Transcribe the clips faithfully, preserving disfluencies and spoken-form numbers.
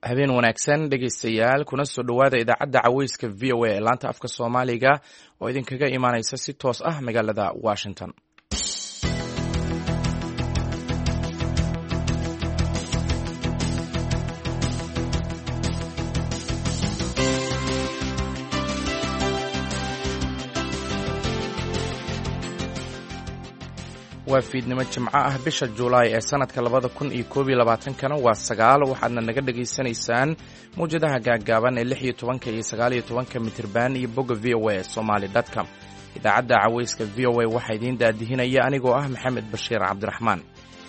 habeen wanaagsan dhegaystayaal kuna soo dhowaada idaacadda caweyska v o a ee laanta afka soomaaliga oo idinkaga imaanaysa si toos ah magaalada washington. waa fiidnimo jimco ah bisha Juulaay ee sanadka labada kun iyo koob iyo labaatan-kana waa sagaal waxaadna naga dhageysanaysaan muujadaha gaagaaban ee lix iyo tobanka iyo sagaal iyo tobanka mitirban iyo bogga v o a somali dot com. idaacadda caweyska v o a waxaa idiin daadihinaya anigoo ah Maxamed Bashiir Cabdiraxmaan.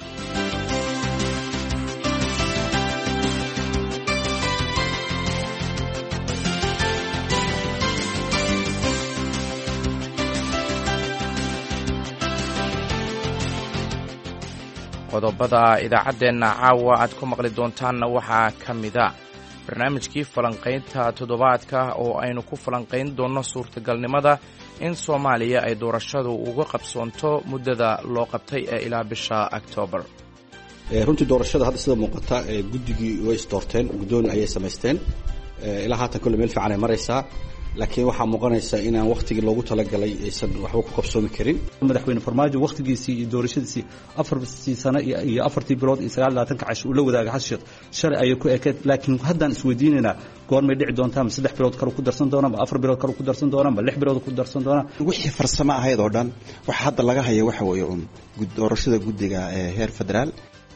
qodobada idaacadeenna caawa aad ku maqli doontaanna waxaa ka mida barnaamijkii falanqaynta toddobaadka oo aynu ku falanqayn doonno suurtagalnimada in Soomaaliya ay doorashadu uga qabsoonto muddada loo qabtay ee ilaa bisha October. runtii doorashada hadda sida muuqata guddigii way isdoorteen guddoon ayay samaysteen ilaa haatan kullu meel fiican ay maraysaa laakiin waxaa muuqanaysa inaan waqtigii loogu talagalay aysan waxba ku qabsoomi karin. madaxweyne farmaajo waqtigiisii iyo doorashadiisii afartii sano iyo afartii bilood iyo sagaal iyo labaatanka cash uu la wadaagay xashiid shalay ayay ku ekeed laakiin haddaan isweydiinaynaa goormay dhici doontaa ma saddex bilood kale ku darsan doonaa ma afar bilood kale ku darsan doonaa ma lix bilood ku darsan doonaa. wixii farsamo ahayd oo dhan waxa hadda laga hayo waxa weeye un doorashada guddiga ee heer federaal.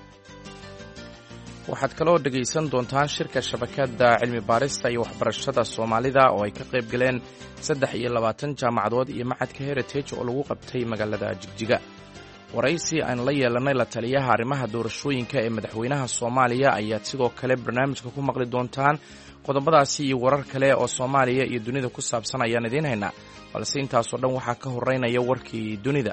waxaad kaloo dhegaysan doontaan shirka shabakadda cilmi baarista iyo waxbarashada Soomaalida oo ay ka qayb galeen saddex iyo labaatan jaamacadood iyo macadka Heritage oo lagu qabtay magaalada Jigjiga. waraysi aan la yeelanay la taliyaha arrimaha doorashooyinka ee madaxweynaha Soomaaliya ayaad sidoo kale barnaamijka ku maqli doontaan. qodobadaasi iyo warar kale oo Soomaaliya iyo dunida ku saabsan ayaan idiin haynaa, balse intaasoo dhan waxaa ka horeynaya warkii dunida.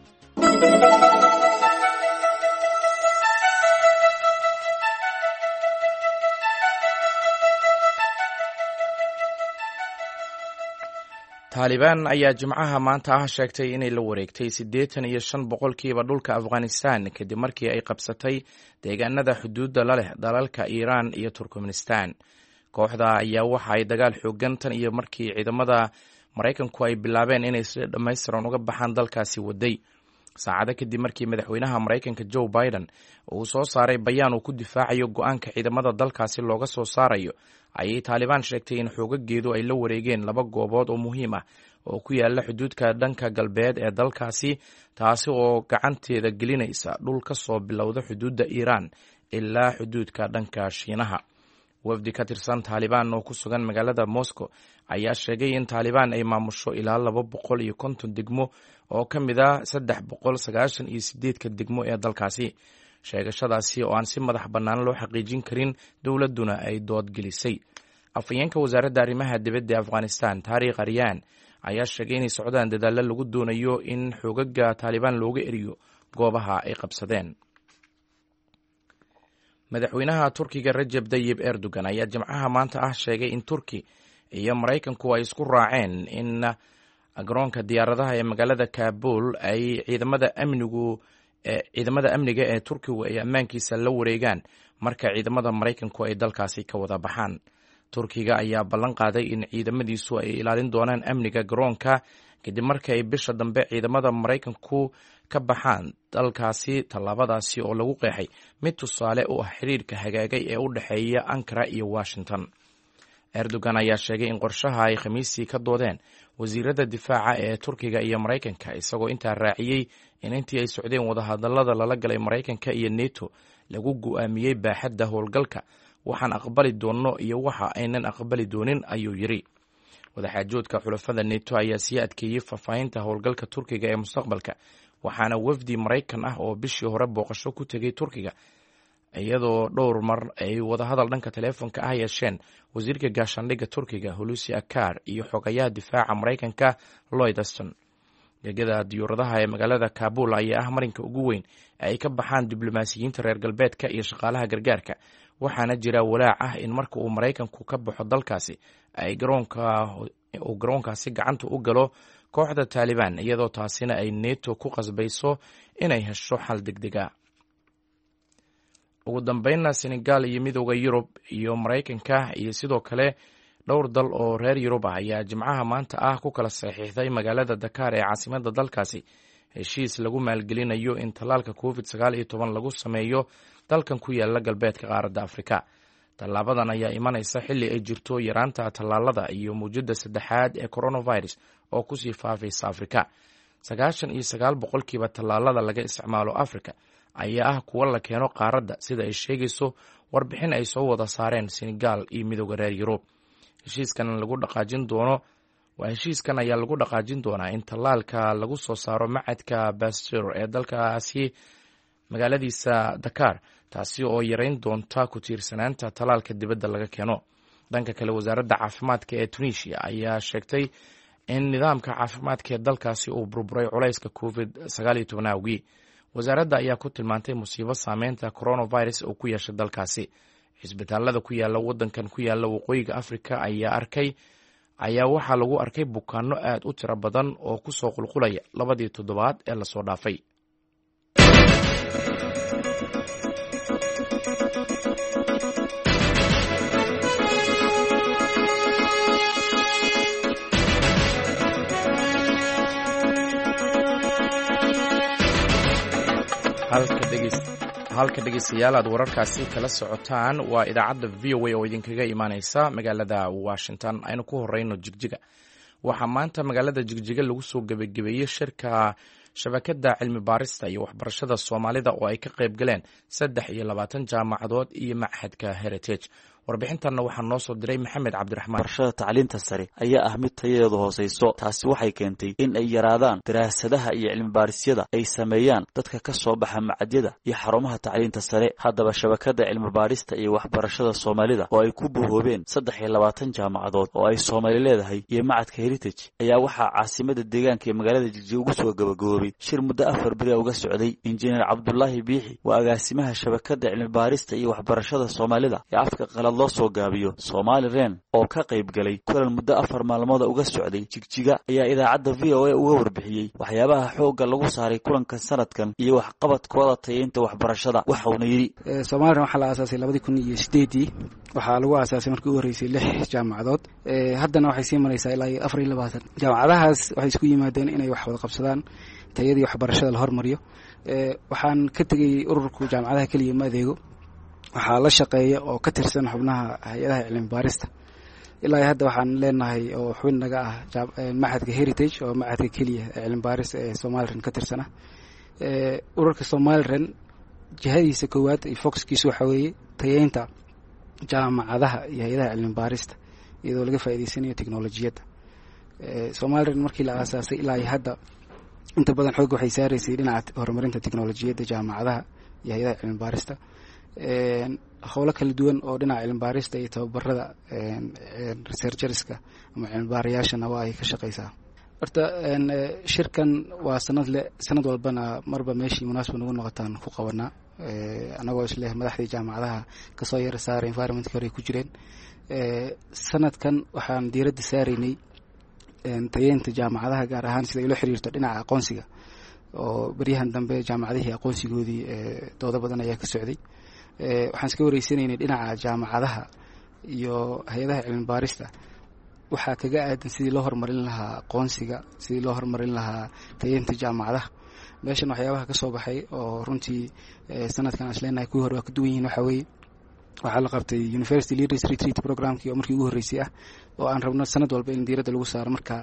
Taliban ayaa jimcaha maanta ah sheegtay inay la wareegtay siddeetan iyo shan boqolkiiba dhulka Afghanistan kadib markii ay qabsatay deegaanada xuduudda la leh dalalka Iiraan iyo Turkmenistan. kooxda ayaa waxa ay dagaal xoogan tan iyo markii ciidamada Maraykanku ay bilaabeen inay si dhammaystiran uga baxaan dalkaasi waday. saacado kadib markii madaxweynaha Maraykanka Joe Biden uu soo saaray bayaan uu ku difaacayo go'aanka ciidamada dalkaasi looga soo saarayo, ayay Taliban sheegtay in xoogageedu ay la wareegeen laba goobood oo muhiim ah oo ku yaala xuduudka dhanka galbeed ee dalkaasi, taasi oo gacanteeda gelinaysa dhul ka soo bilowda xuduudda Iiraan ilaa xuduudka dhanka Shiinaha. wafdi ka tirsan Taliban oo ku sugan magaalada Moscow ayaa sheegay in Taliban ay maamusho ilaa laba boqol iyo konton degmo oo ka mid ah saddex boqol sagaashan iyo siddeedka degmo ee dalkaasi. sheegashadaasi oo aan si madax bannaan loo xaqiijin karin dowladduna ay dood gelisay. afhayeenka wasaaradda arrimaha dibadda ee Afghanistan Tariq Aryan ayaa sheegay inay socdaan dadaallo lagu doonayo in xoogaga Taliban looga eriyo goobaha ay qabsadeen. madaxweynaha Turkiga Recep Tayyip Erdogan ayaa jimcaha maanta ah sheegay in Turki iyo Maraykanku ay isku raaceen in garoonka diyaaradaha ee magaalada Kabul ay ciidamada amnigu ciidamada amniga ee Turkigu ay ammaankiisa la wareegaan marka ciidamada Maraykanku ay dalkaasi ka wada baxaan. Turkiga ayaa ballan qaaday in ciidamadiisu ay ilaalin doonaan amniga garoonka kadib markii ay bisha dambe ciidamada Maraykanku ka baxaan dalkaasi. tallaabadaasi oo lagu qeexay mid tusaale u ah xiriirka hagaagay ee u dhexeeya Ankara iyo Washington. Erdogan ayaa sheegay in qorshaha ay Khamiistii ka doodeen wasiirada difaaca ee Turkiga iyo Maraykanka, isagoo intaa raaciyey in intii ay socdeen wadahadallada lala galay Maraykanka iyo NATO lagu go'aamiyey baaxadda howlgalka, waxaan aqbali doonno iyo waxa aynan aqbali doonin, ayuu yidhi. wadaxaajoodka xulafada NATO ayaa sii adkeeyey faahfaahinta howlgalka Turkiga ee mustaqbalka, waxaana wafdi Maraykan ah oo bishii hore booqasho ku tegay Turkiga, iyadoo dhowr mar ay wadahadal dhanka taleefonka ah yeesheen wasiirka gaashaandhigga Turkiga Hulusi Akar iyo xogayaha difaaca Maraykanka Lloyd Austin. gegada diyaaradaha ee magaalada Kabul ayaa ah marinka ugu weyn ay ka baxaan diblomaasiyiinta reer galbeedka iyo shaqaalaha gargaarka, waxaana jira walaac ah in marka uu Maraykanku ka baxo dalkaasi ay garoonka uu garoonkaasi gacanta u galo kooxda Taliban, iyadoo taasina ay NATO ku qasbayso inay hesho xal degdeg ah. ugu dambeynna senegal iyo midooda yurub iyo maraykanka iyo sidoo kale dhowr dal oo reer yurub ah ayaa jimcaha maanta ah ku kala saxiixday magaalada Dakar ee caasimadda dalkaasi heshiis lagu maalgelinayo in tallaalka covid sagaal iyo toban lagu sameeyo dalkan ku yaala galbeedka qaaradda Afrika. Tallaabadan ayaa imanaysa xilli ay jirto yaraanta tallaalada iyo muujada saddexaad ee coronavirus oo kusii faafaysa Afrika. sagaashan iyo sagaal boqolkiiba tallaalada laga isticmaalo Afrika ayaa ah kuwa la keeno qaaradda sida ay sheegayso warbixin ay soo wada saareen Senegal iyo midowga reer Yurub. Heshiiskan lagu dhaqaajin doono waa heshiiskan ayaa lagu dhaqaajin doonaa in tallaalka lagu soo saaro macadka Pasteur ee dalkaasi magaaladiisa Dakar, taasi oo yareyn doonta ku tiirsanaanta tallaalka dibadda laga keeno. Dhanka kale, wasaaradda caafimaadka ee Tunisia ayaa sheegtay in nidaamka caafimaadka ee dalkaasi uu burburay culayska covid sagaal iyo toban awgii. Wasaaradda ayaa ku tilmaantay musiibo saameynta coronavirus oo ku yeeshay dalkaasi. Cisbitaalada ku yaala waddankan ku yaala waqooyiga Afrika ayaa arkay ayaa waxaa lagu arkay bukaanno aad u tiro badan oo ku soo qulqulaya labadii toddobaad ee lasoo dhaafay. halka dhegeystayaal aad wararkaasi kala socotaan waa idaacadda v o a oo idinkaga imaaneysa magaalada Washington. Aynu ku horeyno Jigjiga. Waxaa maanta magaalada Jigjiga lagu soo gabagabeeyey shirka shabakadda cilmi baarista iyo waxbarashada Soomaalida oo ay ka qayb galeen saddex iyo labaatan jaamacadood iyo machadka Heritage. warbixintanna waxaa noo soo diray Maxamed Cabdiraxmaan. Barashada tacliinta sare ayaa ah mid tayadeedu hooseyso. Taasi waxay keentay in ay yaraadaan daraasadaha iyo cilmi baarisyada ay sameeyaan dadka ka soo baxa macadyada iyo xarumaha tacliinta sare. Haddaba shabakadda cilmi baarista iyo waxbarashada Soomaalida oo ay ku buhoobeen saddex iyo labaatan jaamacadood oo ay Soomaali leedahay iyo machadka Heritage ayaa waxaa caasimada deegaanka ee magaalada Jigjiga ugu soo gabagaboobay shir muddo afar beri uga socday. Injineer Cabdullaahi Biixi waa agaasimaha shabakadda cilmi baarista iyo waxbarashada Soomaalida ee afka qalad loo soo gaabiyo Soomaali Reen oo ka qayb galay kulan muddo afar maalmood uga socday Jigjiga ayaa idaacadda V O A uga warbixiyay waxyaabaha xoogga lagu saaray kulanka sanadkan iyo waxqabadkooda tayeynta waxbarashada. Waxa uu yiri Soomaali Reen waxa la aasaasay labadii kun iyo sideedii, waxaa lagu aasaasay markii ugu horeysay lix jaamacadood. ee haddana waxay sii maraysaa ilaa afar iyo labaatan. jaamacadahaas waxay isku yimaadeen inay wax wada qabsadaan tayadii waxbarashada la hormariyo. ee waxaan ka tagay ururku jaamacadaha kaliya ma adeego, waxaa la shaqeeya oo ka tirsan xubnaha hay'adaha cilmi baarista. ilaa hadda waxaan leenahay oo xubin naga ah machadka Heritage oo machadka kaliya ee cilmi baarista ee Soomaali Reen ka tirsana. ee ururka Soomaali Reen jihadiisa koowaad iyo focuskiisu waxa weeye tayeynta jaamacadaha iyo hay'adaha cilmi baarista iyadoo laga faa'iideysanayo tiknoolajiyadda. ee Soomaali Reen markii la aasaasay ilaa hadda inta badan xoog waxay saaraysay dhinaca horumarinta tiknoolajiyadda jaamacadaha iyo hay'adaha cilmi baarista. ee howlo kala duwan oo dhinaca cilmi baarista iyo tababarada ee researcherska ama cilmi baarayaashana waa ay ka shaqeysaa. horta shirkan waa sanad le sanad walbana marba meeshii munaasab ugu noqotaan ku qabanaa. ee anagoo isla madaxdii jaamacadaha ka soo yar saaray environment hore ku jireen. ee sanadkan waxaan diiradda saaraynay tayeynta jaamacadaha gaar ahaan sida ay la xiriirto dhinaca aqoonsiga oo baryahan dambe jaamacadihii aqoonsigoodii ee doodo badan ayaa ka socday. ee waxaan iska wareysanaynay dhinaca jaamacadaha iyo hay'adaha cilmi baarista waxaa kaga aadan sidii loo horumarin lahaa aqoonsiga, sidii loo horumarin lahaa tayeynta jaamacadaha. meeshan waxyaabaha ka soo baxay oo runtii sanadkan aan isleenahay kuwii hore waa ka duwan yihiin waxaa weeye waxaa la qabtay University Leaders Retreat programkii oo markii ugu horreysay ah oo aan rabno sanad walba in diiradda lagu saaro marka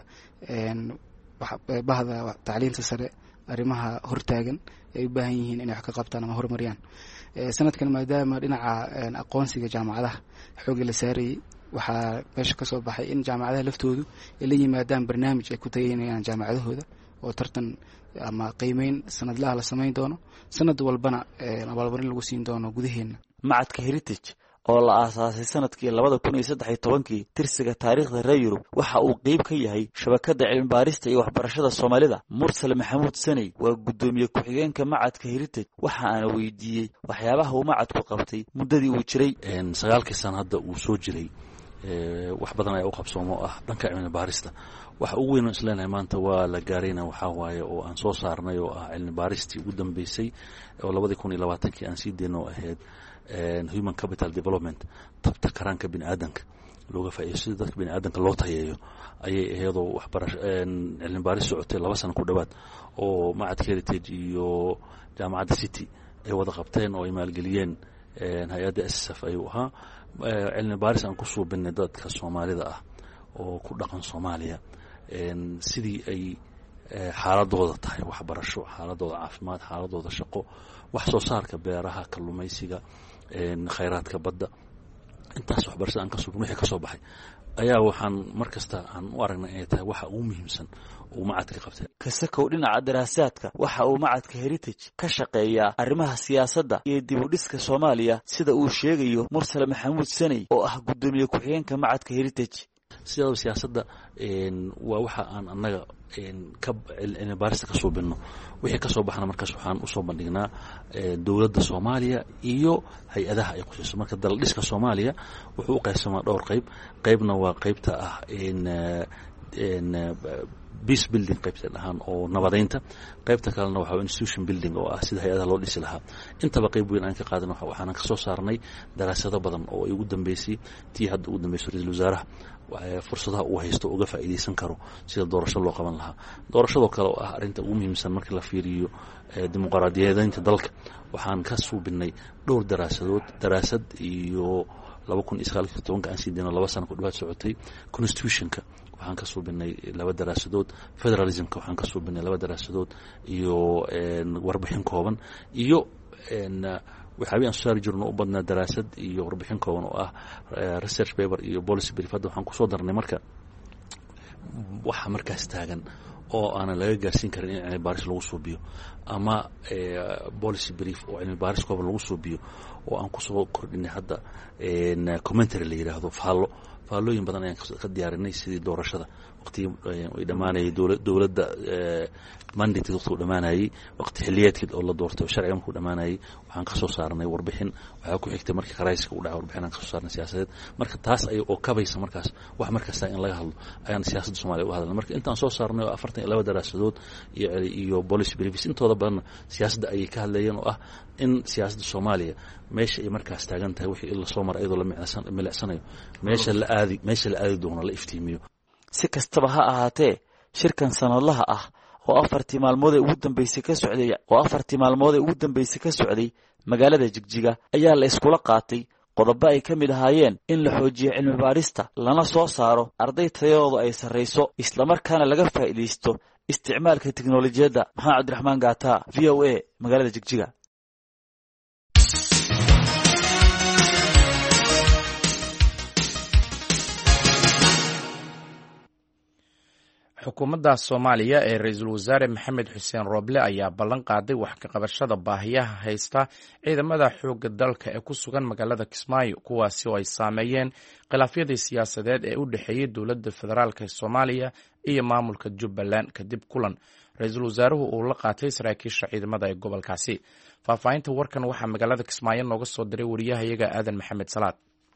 bahda tacliinta sare arrimaha hortaagan ay u baahan yihiin inay wax ka qabtaan ama horumariyaan. sanadkan maadaama dhinaca aqoonsiga jaamacadaha xoogga la saarayay waxaa meesha ka soo baxay in jaamacadaha laftoodu ay la yimaadaan barnaamij ay ku tayeynayaan jaamacadahooda oo tartan ama qiimeyn sanadlaha la samayn doono, sanad walbana abaalmarin lagu siin doono gudaheena. Machadka Heritage oo la aasaasay sanadkii labada kun iyo saddex iyo tobankii tirsiga taariikhda reer Yurub waxa uu qayb ka yahay shabakadda cilmi baarista iyo waxbarashada Soomaalida. Mursal Maxamuud Sanay waa gudoomiye ku-xigeenka machadka Heritage. waxa aan weydiiyey waxyaabaha uu machadku qabtay muddadii uu jiray. sagaalkii sano hadda uu soo jiray wax badan ayaa u qabsoomo oo ah dhanka cilmi baarista waxa ugu weyn oo isleenahay maanta waa la gaarayna waxaa waaye oo aan soo saarnay oo ah cilmi baaristii ugu dambeysay oo labadii kun iyo labaatankii aan sii deyno ahayd human capital development tabta karaanka bini'aadanka looga faa'iideysto sida dadka bini'aadanka loo tayeeyo ayay ahaydoo waxbarasho cilmi baaris socotay laba sano ku dhowaad oo macadka heritage iyo jaamacadda city ay wada qabteen oo ay maalgeliyeen hay-adda s s f ayuu ahaa cilmi baaris aan ku suubinay dadka soomaalida ah oo ku dhaqan soomaaliya sidii ay xaaladooda tahay waxbarasho xaaladooda caafimaad xaaladooda shaqo wax soo saarka beeraha kalluumaysiga khayraadka badda intaas waxbarashada aan ka suubin wixii ka soo baxay ayaa waxaan mar kasta aan u aragnay inay tahay waxa ugu muhiimsan uu macadka qabtay kasakow dhinaca daraasaadka waxa uu macadka heritage ka shaqeeyaa arrimaha siyaasadda iyo dib u dhiska soomaaliya sida uu sheegayo mursal maxamuud saney oo ah guddoomiye ku-xigeenka macadka heritage sidaba siyaasadda waa waxa aan annaga ka cilmi baarista ka suubinno wixii ka soo baxna markaas waxaan usoo bandhignaa dowladda soomaaliya iyo hay-adaha ay khusayso marka daldhiska soomaaliya wuxuu u qaybsamaa dhowr qayb qaybna waa qaybta ah peace building qaybta dhahaan oo nabadaynta qaybta kalena waxa institution building oo ah sida hay-adaha loo dhisi lahaa intaba qayb weyn aan ka qaadan waxaan ka soo saarnay daraasado badan oo ay ugu dambeysay tii hadda ugu dambeysay ra-iisul wasaaraha fursadaha uu haysto uga faa'iideysan karo sida doorasho loo qaban lahaa doorashadoo kale oo ah arrinta ugu muhiimsan marka la fiiriyo dimuqraadiyadeynta dalka waxaan ka suubinay dhowr daraasadood daraasad iyo laba kun iyo sagaal iyo tobanka aan sii deyno laba sano ku dhawaad socotay constitutionka waxaan ka suubinay laba daraasadood federalismka waxaan ka suubinay laba daraasadood iyo warbixin kooban iyo waxaabi aan soo saari jirno u badnaa daraasad iyo warbixin kooban oo ah research paper iyo policy brief hadda waxaan kusoo darnay marka waxa markaas taagan oo aanan laga gaarsiin karin in cilmi baaris lagu suubiyo ama policy brief oo cilmi baaris kooban lagu suubiyo oo aan kusoo kordhinay hadda commentary la yidhaahdo faallo faallooyin badan ayaan ka diyaarinay sidii doorashada waqtigii ay dhammaanayay dowladda mandated waqti uu dhammaanayay waqti xilliyeedkeed oo la doortay oo sharciga markuu dhammaanayay waxaan ka soo saarnay warbixin waxaa ku xigtay markii qarayska uu dhacay warbixin aan ka soo saarnay siyaasadeed marka taas ay oo kabaysa markaas wax markasta in laga hadlo ayaan siyaasadda Soomaaliya u hadalnay marka intaan soo saarnay oo afartan iyo laba daraasadood iyo iyo policy briefs intooda badan siyaasadda ay ka hadlayeen oo ah in siyaasadda Soomaaliya meesha ay markaas taagan tahay wixii la soo maray iyadoo la micsan milicsanayo meesha la aadi meesha la aadi doono la iftiimiyo si kastaba ha ahaatee shirkan sanadlaha ah oo afartii maalmood ee ugu dambeysay ka socday oo afartii maalmood ee ugu dambeysay ka socday magaalada Jigjiga ayaa la iskula qaatay qodobo ay ka mid ahaayeen in la xoojiyo cilmi baarista lana soo saaro arday tayadooda ay sarreyso isla markaana laga faa'iideysto isticmaalka tiknoolajiyadda maxamed cabdiraxmaan gaata v o a magaalada Jigjiga xukuumadda Soomaaliya ee ra'iisul wasaare Maxamed Xuseen Rooble ayaa ballan qaaday wax ka qabashada baahiyaha haysta ciidamada xoogga dalka ee ku sugan magaalada Kismaayo kuwaasi oo ay saameeyeen khilaafyadii siyaasadeed ee u dhaxeeyay dowladda federaalka Soomaaliya iyo maamulka Jubbaland kadib kulan ra'iisul wasaaruhu uu la qaatay saraakiisha ciidamada ee gobolkaasi faahfaahinta warkan waxaa magaalada Kismaayo nooga soo diray wariyahayaga Aadan Maxamed Salaad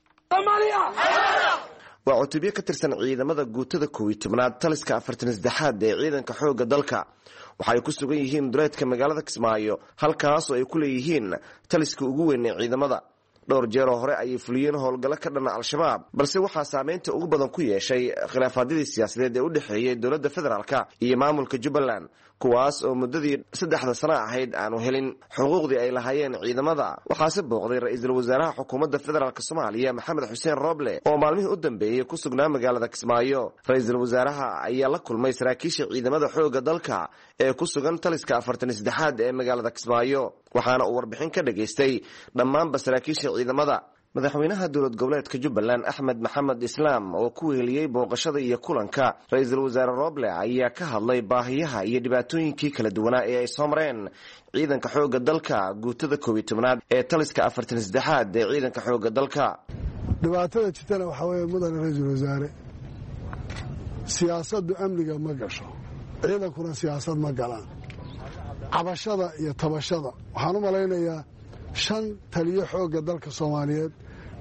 waa cutubyo ka tirsan ciidamada guutada kow iyo tobnaad taliska afartan iyo saddexaad ee ciidanka xoogga dalka waxa ay ku sugan yihiin duleedka magaalada Kismaayo halkaas oo ay ku leeyihiin taliska ugu weyn ee ciidamada dhowr jeer oo hore ayay fuliyeen howlgalo ka dhan al-shabaab balse waxaa saameynta ugu badan ku yeeshay khilaafaadyadii siyaasadeed ee u dhaxeeyay dowladda federaalka iyo maamulka Jubbaland kuwaas oo muddadii saddexda sano ahayd aanu helin xuquuqdii ay lahaayeen ciidamada waxaase booqday ra'iisul wasaaraha xukuumadda federaalka Soomaaliya Maxamed Xuseen Rooble oo maalmihii u dambeeyay ku sugnaa magaalada Kismaayo ra'iisul wasaaraha ayaa la kulmay saraakiisha ciidamada xoogga dalka ee ku sugan taliska afartan iyo saddexaad ee magaalada Kismaayo waxaana uu warbixin ka dhageystay dhammaanba saraakiisha ciidamada madaxweynaha dowlad goboleedka Jubbaland Axmed Maxamed Islaam oo ku weeliyay booqashada iyo kulanka ra'iisul wasaare Rooble ayaa ka hadlay baahiyaha iyo dhibaatooyinkii kala duwanaa ee ay soo mareen ciidanka xoogga dalka guutada kow iyo tobnaad ee taliska afartan iyo saddexaad ee ciidanka xoogga dalka dhibaatada jirtana waxa weeye mudane ra'iisul wasaare siyaasaddu amniga ma gasho ciidankuna siyaasad ma galaan cabashada iyo tabashada waxaan u malaynayaa shan taliyo xoogga dalka Soomaaliyeed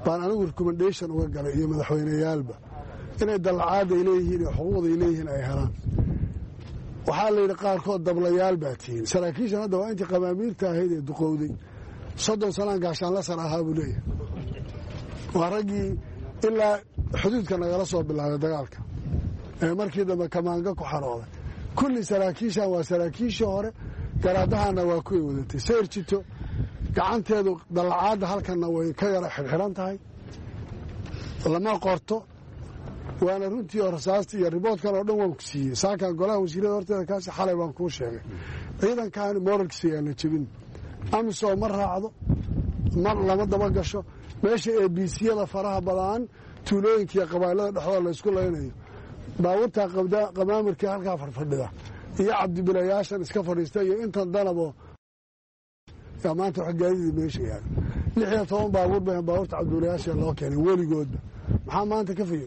baan anigu recommendation uga galay iyo madaxweyneyaalba inay dallacaada ay leeyihiin iyo xuquuqda ay leeyihiin ay helaan. waxaa la yidhi qaarkood dablayaal baa tihiin. saraakiishan hadda waa intii qamaamiirta ahayd ee duqowday soddon sanaan gaashaanla sar ahaa buu leeyahay. waa raggii ilaa xuduudka nagala soo bilaabay dagaalka ee markii dambe kamaanga ku xarooday. kulli saraakiishan waa saraakiishii hore, garaadahana waa kuway wadatay. sayr jito gacanteedu dallacaadda halkanna way ka yara xirxiran tahay, lama qorto. waana runtii oo rasaastii iyo riboodkan oo dhan waan ku siiyey. saakan golaha wasiirada horteeda kaasi xalay baan kuu sheegay. ciidankaani moralkiisa yaan la jebin. amisom ma raacdo, mar lama daba gasho. meesha ee biisiyada faraha badaan tuulooyinka iyo qabailada dhexdooda laysku laynayo, baabuurtaa qamaamirkii halkaa farfadhida iyo cabdibilayaashan iska fadhiista iyo intan danabo yaa maanta wax gaadidii meesha yaala. lix iyo toban baabuur bay baabuurta cabdibilayaasha loo keenay weligoodba. maxaa maanta ka fayo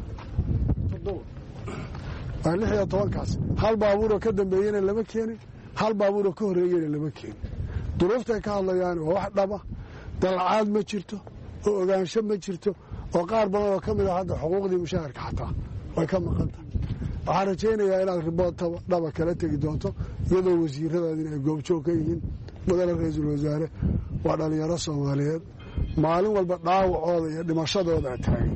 waa lix iyo tobankaas. hal baabuuroo ka dambeeyena lama keenin, hal baabuuroo ka horreeyena lama keenin. duruuftay ka hadlayaan waa wax dhaba. dallacaad ma jirto oo ogaansho ma jirto oo qaar badan oo ka mid ah hadda xuquuqdii mushaharka xataa way ka maqan tahay. waxaan rajaynayaa inaad ribood dhaba kala tegi doonto iyadoo wasiiradaadina ay goobjoog ka yihiin. mudane ra-iisul wasaare waa dhallinyaro soomaaliyeed, maalin walba dhaawacooda iyo dhimashadooda taagan.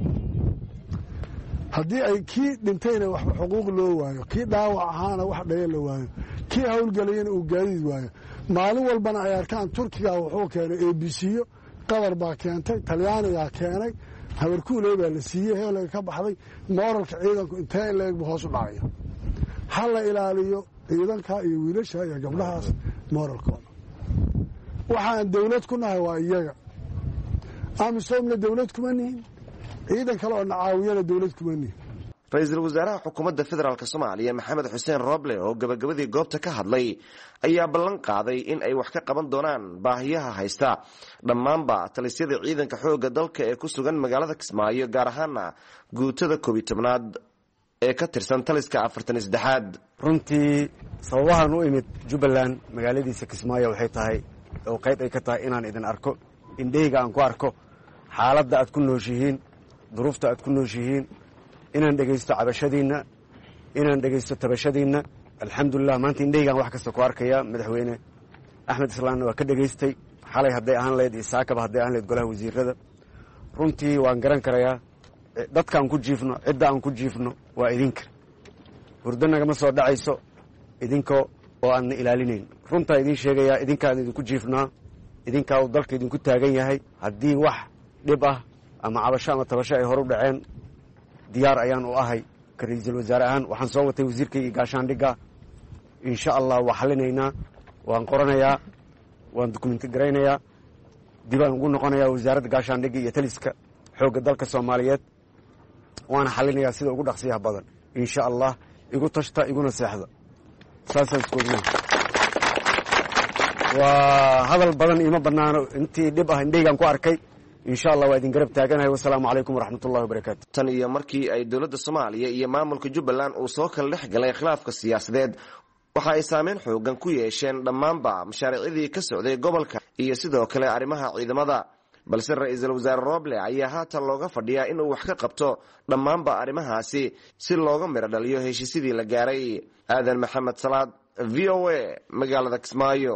haddii ay kii dhintayna waxba xuquuq loo waayo, kii dhaawac ahaana wax dhaya la waayo, kii hawlgelayana uu gaadiid waayo, maalin walbana ay arkaan turkiga wuxuu keenay eebisiyo, qatar baa keentay, talyaanigaa keenay, habarkuuley baa la siiyey, heelaga ka baxday. mooralka ciidanku intee leegbu hoos u dhacaya. ha la ilaaliyo ciidanka iyo wiilasha iyo gabdhahaas mooralkooda. waxaan dawlad ku nahay waa iyaga. amisomna dawlad kuma nihin, ciidan kale oo nacaawiyana dawlad kuma nihin. ra-iisul wasaaraha xukuumadda federaalk soomaaliya maxamed xuseen rooble oo gabagabadii goobta ka hadlay ayaa ballan qaaday in ay wax ka qaban doonaan baahiyaha haysta dhammaanba talisyada ciidanka xoogga dalka ee ku sugan magaalada kismaayo, gaar ahaana guutada koob iyo tobnaad ee ka tirsan taliska afartan iyo saddexaad. runtii sababahan u imid jubbaland magaaladiisa kismaayo waxay tahay oo qayb ay ka tahay inaan idin arko, indheyga aan ku arko xaaladda aad ku nooshihiin, duruufta aad ku nooshihiin, inaan dhegaysto cabashadiinna, inaan dhegaysto tabashadiinna. alxamdulilah maanta indheygaan wax kasta ku arkaya. madaxweyne axmed islaanna waa ka dhegaystay xalay hadday ahaan lahayd iyo saakaba hadday ahaan lahayd golaha wasiirada. runtii waan garan karayaa dadkaan ku jiifno, cidda aan ku jiifno waa idinka. hurdo nagama soo dhacayso idinka oo aanna ilaalinayn. runtaa idiin sheegayaa, idinkaan idinku jiifnaa, idinkaa uu dalka idinku taagan yahay. haddii wax dhib ah ama cabasho ama tabasho ay hor u dhaceen, diyaar ayaan u ahay ka ra-iisul wasaare ahaan. waxaan soo watay wasiirkayga gaashaandhigga. insha allah waa xalinaynaa, waan qoranayaa, waan dukumenti garaynayaa, dibaan ugu noqonayaa wasaaradda gaashaandhigga iyo taliska xoogga dalka soomaaliyeed, waana xalinayaa sida ugu dhaqsiyaha badan. insha allah igu tashta, iguna seexda. saasaan iskoodna waa hadal badan iima bannaano. intii dhib ah indheygaan ku arkay. insha allah waa idin garab taaganahay. wasalaamu calaykum waraxmatullahi wabarakaatu. tan iyo markii ay dowladda soomaaliya iyo maamulka jubbaland uu soo kala dhex galay khilaafka siyaasadeed, waxa ay saameyn xoogan ku yeesheen dhammaanba mashaariicdii ka socday gobolka iyo sidoo kale arrimaha ciidamada. balse ra-iisul wasaare rooble ayaa haatan looga fadhiyaa inuu wax ka qabto dhammaanba arrimahaasi si looga midho dhaliyo heshiisyadii la gaaray. aadan maxamed salaad, v o a, magaalada kismaayo.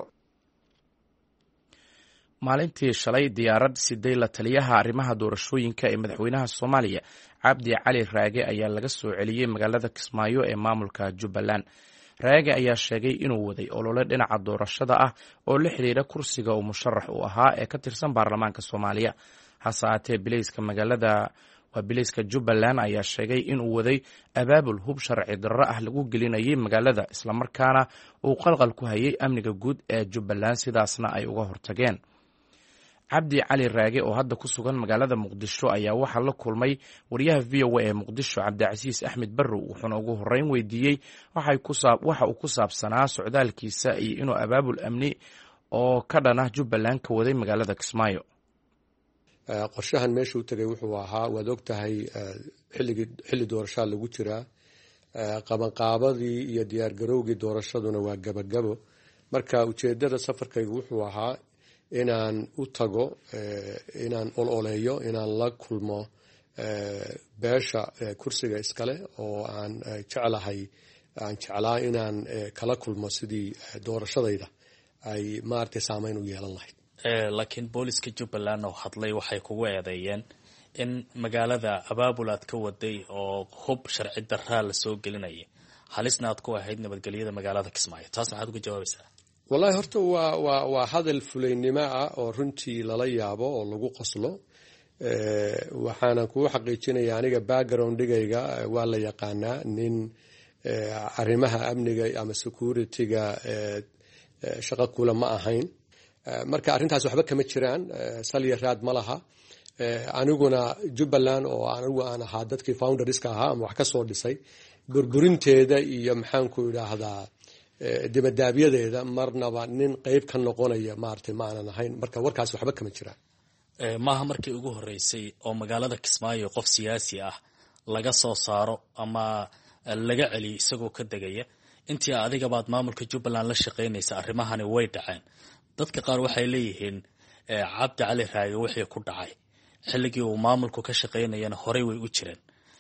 maalintii shalay diyaarad siday la taliyaha arrimaha doorashooyinka ee madaxweynaha soomaaliya cabdi cali raage ayaa laga soo celiyey magaalada kismaayo ee maamulka jubbaland. raage ayaa sheegay inuu waday olole dhinaca doorashada ah oo la xidhiira kursiga uu musharax u ahaa ee ka tirsan baarlamaanka soomaaliya. hase aatee bilayska magaalada waa bilayska jubbaland ayaa sheegay inuu waday abaabul hub sharci darro ah lagu gelinayay magaalada, islamarkaana uu qalqal ku hayay amniga guud ee jubbaland, sidaasna ay uga hortageen. cabdi cali raage oo hadda ku sugan magaalada muqdisho ayaa waxaa la kulmay wariyaha v o a ee muqdisho cabdicasiis axmed barrow, wuxuuna ugu horreyn weydiiyey waxa uu ku saabsanaa socdaalkiisa iyo inuu abaabul amni oo ka dhanah jubbaland ka waday magaalada kismaayo. qorshahan meesha u tegay wuxuu ahaa, waad og tahay xilli doorashaa lagu jiraa, qabanqaabadii iyo diyaargarowgii doorashaduna waa gabagabo. marka ujeedada safarkaygu wuxuu ahaa inaan u tago inaan ololeeyo inaan la kulmo beesha kursiga iskale oo aan jeclahay aan jeclaa inaan kala kulmo sidii doorashadayda ay maaragtay saameyn u yeelan lahayd laakiin booliska jubbaland oo hadlay waxay kugu eedeeyeen in magaalada abaabul aad ka waday oo hub sharci daraa la soo gelinaya halisna aad ku ahayd nabadgelyada magaalada Kismaayo taas maxaad uga jawaabaysaa wallahi horta waa waa waa hadal fulaynimo ah oo runtii lala yaabo oo lagu qoslo waxaana ku xaqiijinayaa aniga background-gayga waa la yaqaanaa nin arrimaha amniga ama security-ga shaqo kula ma ahayn marka arrintaas waxba kama jiraan saliya raad ma laha aniguna Jubbaland oo anigu aan ahaa dadkii founderska ahaa ama wax ka soo dhisay burburinteeda iyo maxaan ku yiraahdaa dibadaabiyadeeda marnaba nin qayb ka noqonaya maartay ma aanan ahayn marka warkaas waxba kama jiraan maaha markii ugu horeysay oo magaalada Kismaayo qof siyaasi ah laga soo saaro ama laga celiyo isagoo ka degaya intii adiga baad maamulka Jubbaland la shaqeynaysa arrimahani way dhaceen dadka qaar waxay leeyihiin Cabdi Cali Raage wixii ku dhacay xilligii uu maamulku ka shaqeynayana horey way u jireen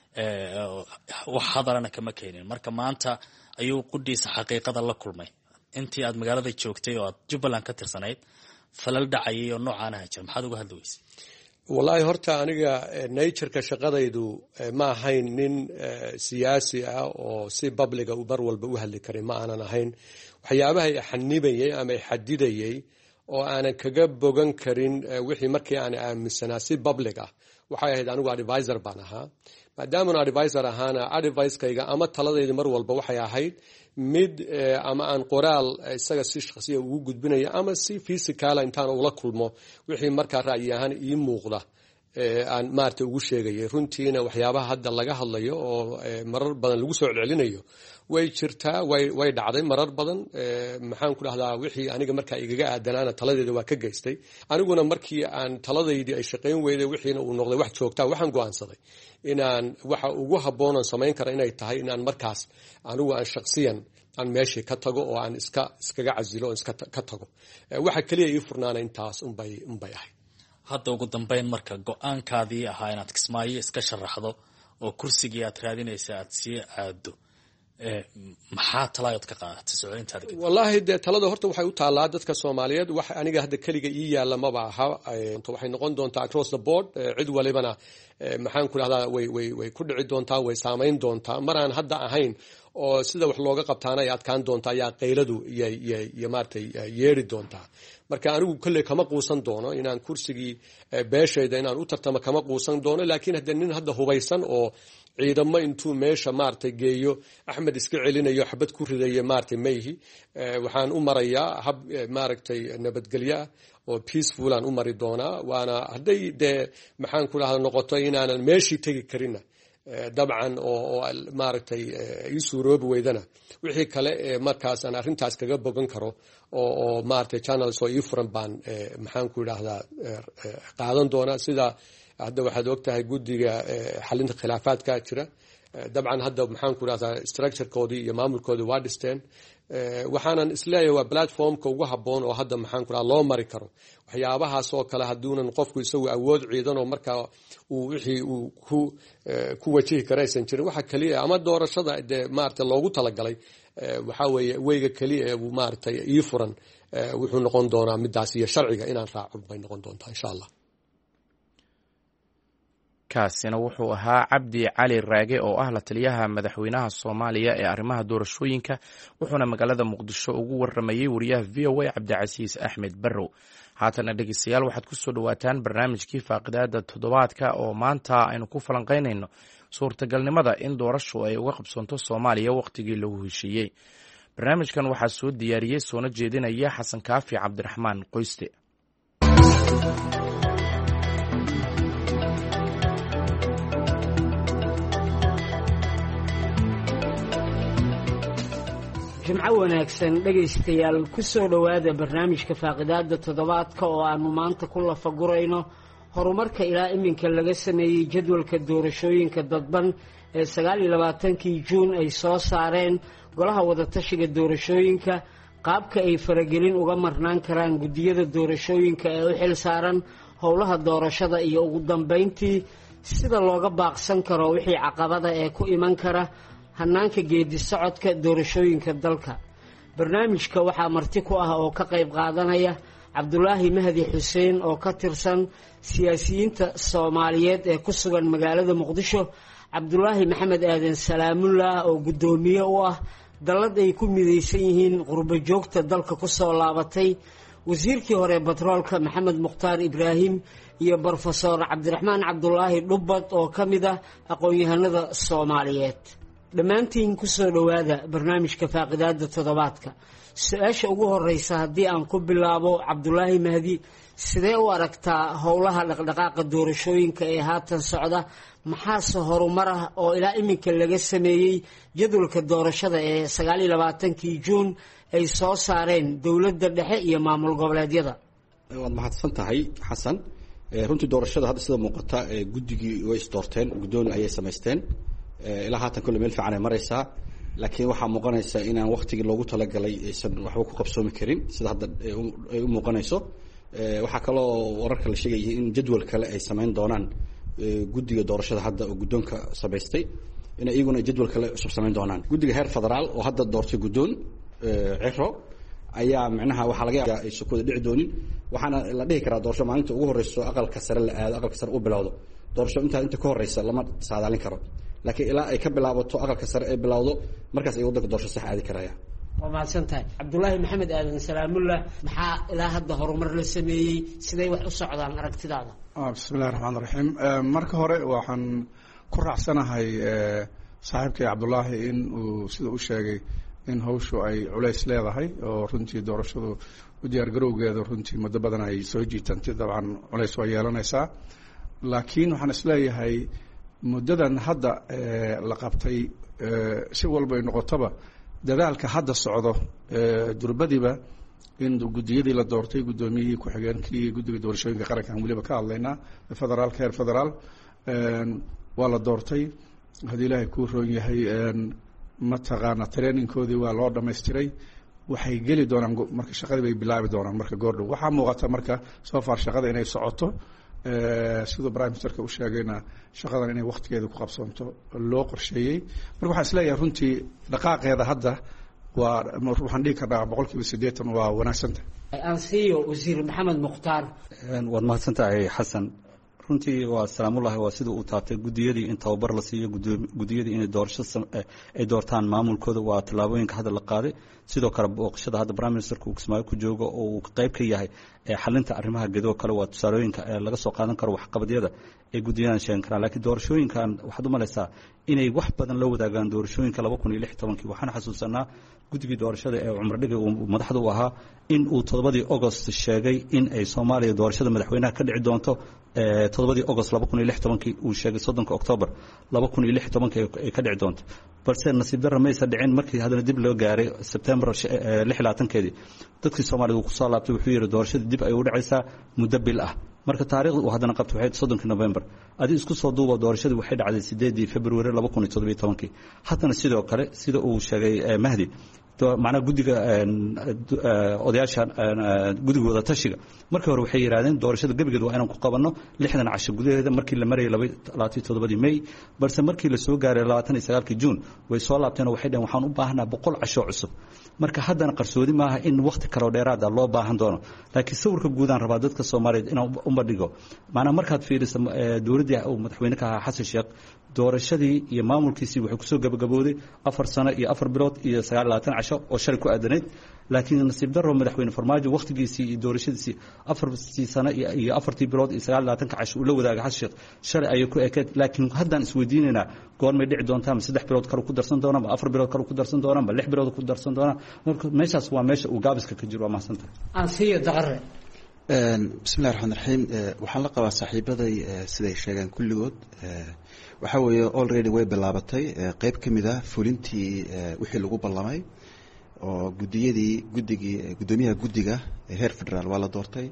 wax hadarana kama keenin marka maanta ayuu qudhiisa xaqiiqada la kulmay intii aad magaalada joogtay oo aad Jubbaland ka tirsanayd falal dhacay oo noocaan ah jir maxaad uga hadlaysay wallahi horta aniga nature-ka shaqadaydu ma ahayn nin siyaasi ah oo si public u bar walba u hadli karin ma aanan ahayn waxyaabaha ay xanibayay ama ay xadidayay oo aanan kaga bogan karin wixii markii aan aaminsanaa si public ah waxay ahayd anigu advisor baan ahaa maadaama aan advisor ahaana advice-kayga ama taladayda mar walba waxay ahayd mid ama aan qoraal isaga si shakhsiya ugu gudbinaya ama si physical intaan ula kulmo wixii markaa ra'yi ahaan ii muuqda aan maartay ugu sheegay runtiina waxyaabaha hadda laga hadlayo oo marar badan lagu soo celcelinayo way jirtaa way way dhacday marar badan maxaan ku dhahdaa wixii aniga markaa igaga aadanaana taladeeda waa ka geystay aniguna markii aan taladaydii ay shaqeyn weyday wixiina uu noqday wax joogta waxaan go'aansaday inaan waxa ugu habboon samayn kara inay tahay inaan markaas anigu aan shakhsiyan aan meeshii ka tago oo aan iska iskaga casilo oo iska ka tago waxa kaliya ii furnaana intaas unbay unbay ahayd hadda ugu dambeyn marka go'aankaadii ahaa inaad Kismaayo iska sharaxdo oo kursigii aad raadinaysa aad sii aado maxaa talaayad ka qaadatay soocintaada wallahi de talada horta waxay u taalaa dadka Soomaaliyeed wax aniga hadda kaliga ii yaala ma baaha waxay noqon doontaa across the board cid walibana maxaan ku rahdaa way way way ku dhici doontaa way saameyn doontaa maraan hadda ahayn oo sida wax looga qabtaana ay adkaan doontaa yaa qayladu iyo iyo maartay yeeri doontaa marka anigu kulli kama quusan doono inaan kursigii beeshayda inaan u tartamo kama quusan doono laakiin hadda nin hadda hubaysan oo ciidamo intuu meesha maartay geeyo Axmed iska celinayo xabad ku ridayo maartay mayhi waxaan u marayaa hab maartay nabadgelyo oo peaceful aan u mari doonaa waana haday de maxaan ku lahaa noqoto inaanan meeshii tagi karin dabcan oo maartay ii suuroobi weydana wixii kale ee markaas aan arrintaas kaga bogan karo oo oo maartay channels oo ii furan baan maxaan ku yiraahdaa qaadan doona sida hadda waxaad ogtahay guddiga xalinta khilaafaadka jira dabcan hadda maxaan ku yiraahdaa structure-koodii iyo maamulkoodii waa dhisteen waxaanan isleeyahay waa platformka ugu habboon oo hadda maxaan ku yiraahdaa loo mari karo waxyaabahaas oo kale hadduunan qofku isagu awood ciidan oo markaa uu wixii uu ku ku wajihi karaysan jirin waxa kaliya ama doorashada de maartay loogu talagalay waxa weeye weyga kaliya ee maartay ii furan wuxuu noqon doonaa midaas iyo sharciga inaan raaco bay noqon doontaa insha Allah kaasina wuxuu ahaa Cabdi Cali Raage oo ah la taliyaha madaxweynaha Soomaaliya ee arrimaha doorashooyinka wuxuuna magaalada Muqdisho ugu waramayay wariyaha V O A Cabdicasiis Axmed Barrow haatana dhegeystayaal waxaad ku soo dhawaataan barnaamijkii faaqidaada toddobaadka oo maanta aynu ku falanqeynayno suurtagalnimada in doorasho ay uga qabsanto Soomaaliya waqtigii lagu heshiiyey barnaamijkan waxaa soo diyaariyey soona jeedinaya Xasan Kaafi Cabdiraxmaan Qoyste jimco wanaagsan dhegaystayaal ku soo dhowaada barnaamijka faaqidaada toddobaadka oo aanu maanta ku lafagurayno horumarka ilaa iminka laga sameeyey jadwalka doorashooyinka dadban ee sagaal iyo labaatankii juun ay soo saareen golaha wadatashiga doorashooyinka qaabka ay faragelin uga marnaan karaan guddiyada doorashooyinka ee u xil saaran howlaha doorashada iyo ugu dambayntii sida looga baaqsan karo wixii caqabada ee ku iman kara hanaanka geedi socodka doorashooyinka dalka. barnaamijka waxaa marti ku ah oo ka qayb qaadanaya cabdulaahi mahdi xuseen oo ka tirsan siyaasiyiinta soomaaliyeed ee ku sugan magaalada muqdisho, cabdulaahi maxamed aadan salaamullah oo guddoomiye u ah dallad ay ku midaysan yihiin qurbo joogta dalka ku soo laabatay, wasiirkii hore batroolka maxamed mukhtaar ibraahim iyo brofesor cabdiraxmaan cabdulaahi dhubbad oo ka mid ah aqoon-yahanada soomaaliyeed. dhammaantiin ku soo dhowaada barnaamijka faaqidaada toddobaadka. su-aasha ugu horeysa haddii aan ku bilaabo cabdulaahi mahdi, sidee u aragtaa howlaha dhaqdhaqaaqa doorashooyinka ee haatan socda, maxaase horumar ah oo ilaa iminka laga sameeyey jadwalka doorashada ee sagaal iyo labaatankii juun ay soo saareen dowladda dhexe iyo maamul goboleedyada? waad mahadsan tahay xasan. runtii doorashada hadda sida muuqata guddigii way isdoorteen, guddooni ayay samaysteen, ilaa haatan kolle meel fiican ay maraysaa, laakiin waxaa muuqanaysa inaan waktigii loogu talagalay aysan waxba ku qabsoomi karin sida hadda ay u muuqanayso. waxaa kaloo wararka la sheegaya in jadwal kale ay samayn doonaan guddiga doorashada hadda oo guddoonka samaystay, in iyaguna jadwal kale cusub samayn doonaan. guddiga heer federaal oo hadda doortay guddoon ciro ayaa micnaha waxaa laga yaabaa aysan ku wada dhici doonin, waxaana la dhihi karaa doorasho maalinta ugu horeyso aqalka sare la aado, aqalka sare u bilowdo. doorasho intaa inta ka horeysa lama saadaalin karo, laakiin ilaa ay ka bilaabato aqalka sare ay bilowdo markaas ay waddanka doorasho sax aadi karaya. waa mahadsan tahay cabdulaahi maxamed aadan salaamullah. maxaa ilaa hadda horumar la sameeyey, siday wax u socdaan aragtidaada? bismillahi raxmaan raxiim. marka hore waxaan ku raacsanahay saaxiibkay cabdulaahi in uu sida u sheegay in hawshu ay culays leedahay oo runtii doorashadu u diyaargarowgeeda runtii muddo badan ay soo jiitantay, dabcan culays waa yeelanaysaa. laakiin waxaan isleeyahay muddadan hadda la qabtay si walba ay noqotaba dadaalka hadda socdo durbadiba in guddiyadii la doortay, guddoomiyihii ku-xigeenkii guddiga doorashooyinka qarankan weliba ka hadlaynaa federaalka heer federaal waa la doortay. haddii ilaahay kuu roon yahay mataqaana trainingkoodii waa loo dhamaystiray, waxay geli doonaan marka shaqadii bay bilaabi doonaan marka goordhow. waxaa muuqata marka soo far shaqada inay socoto, siduu prime ministerka u sheegayna shaqadan inay waktigeeda ku qabsoonto loo qorsheeyey. marka waxaan isleeyahay runtii dhaqaaqeeda hadda waa waxaan dhihi karnaa boqol kiiba siddeetan waa wanaagsantahay. ansiyo wasiir maxamed mukhtaar. waad mahadsan tahay xasan. runtii waa salaamullahi, waa sida uu taabtay guddiyadii in tababar la siiyo, guddiyadii inay doorasho ay doortaan maamulkooda, waa tallaabooyinka hadda la qaaday. sidoo kale booqashada hadda prime ministerka uu kismaayo ku joogo oo uu qayb ka yahay xalinta arrimaha gedoo kale waa tusaalooyinka laga soo qaadan karo waxqabadyada ay guddiyadan sheegan karaan. laakiin doorashooyinkan waxaad u malaysaa inay wax badan la wadaagaan doorashooyinka laba kun iyo lix tobankii. waxaan xasuusanaa guddigii doorashada ee cumar dhigay uu madaxda u ahaa in uu toddobadii agost sheegay in ay soomaaliya doorashada madaxweynaha ka dhici doonto toddobadii agost laba kun iyo lix tobankii uu sheegay soddonka oktoobar laba kun iyo lix tobankii ay ka dhici doonto, balse nasiib darra maysa dhicin. markii haddana dib loo gaaray sebtembar lix iyo labaatankeedii dadkii soomaalida uu kusoo laabtay wuxuu yidhi doorashada dib ay u dhacaysaa muddo bil ah. marka taariikhda uu haddana qabtay waxay soddonkii november, adii isku soo duuba doorashadii waxay dhacday sideedii february laba kun iyo toddobiyo tobankii. haddana sidoo kale sida uu sheegay mahdi, macnaha guddiga odayaasha guddiga wada tashiga markii hore waxay yidhahdeen doorashada gebigeed waa inaan ku qabanno lixdan casho gudaheeda markii la marayay labaatan toddobadii may, balse markii la soo gaaray labaatan iyo sagaalkii juun way soo laabteen oo waxay dhaheen waxaan u baahnaa boqol casho cusub. marka haddana qarsoodi maaha in wakhti kaloo dheeraad ah loo baahan doono, laakiin sawirka guudaan rabaa dadka soomaaliyeed inaan uma dhigo. macnaha markaad fiiriso dowladdii uu madaxweyne ka ahaa xasan sheekh, doorashadii iyo maamulkiisii wuxuu kusoo gabagabooday afar sano iyo afar bilood iyo sagaal labaatan casho oo shalay ku aadanayd. laakiin nasiib darro madaxweyne farmaajo wakhtigiisii iyo doorashadiisii afartii sano iyo afartii bilood iyo sagaal labaatanka casho uu la wadaagay xasan sheekh shalay ayay ku ekeed. laakiin haddaan isweydiinaynaa goormay dhici doontaa, ma saddex bilood kale ku darsan doonaa, ma afar bilood kale ku darsan doonaa, ma lix bilood ku darsan doonaa. marka meeshaas waa meesha uu gaabiska ka jiro. waa mahadsantahay. ansiyo daqare. bismillahi raxmaan raxiim. waxaan la qabaa saaxiibaday siday sheegaan kulligood. waxaa weeye already way bilaabatay qeyb ka mid ah fulintii wixii lagu ballamay oo gudiyadii guddigii guddoomiyaha guddiga heer federaal waa la doortay.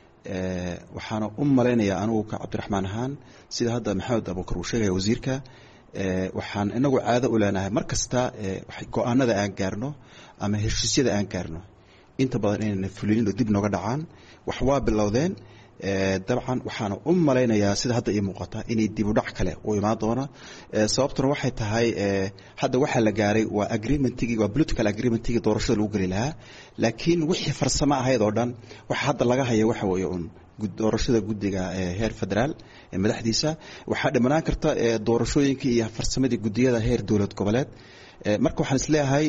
waxaana u malaynayaa anigu ka cabdiraxmaan ahaan sida hadda maxamed abuukar uu sheegaya wasiirka, waxaan inagu caado u leenahay mar kasta go-aanada aan gaarno ama heshiisyada aan gaarno inta badan inayna fulinin oo dib nooga dhacaan wax waa bilowdeen dabcan waxaan u malaynayaa sida hadda ii muuqata inay dib u dhac kale u imaan doona sababtuna waxay tahay hadda waxa la gaaray waa agreementigii waa political agreementigii doorashada lagu geli lahaa laakiin wixii farsamo ahayd oo dhan waxa hadda laga haya waxa weeye un doorashada guddiga heer federaal madaxdiisa waxaa dhimanaan karta doorashooyinka iyo farsamadii guddiyada heer dowlad goboleed marka waxaan isleeyahay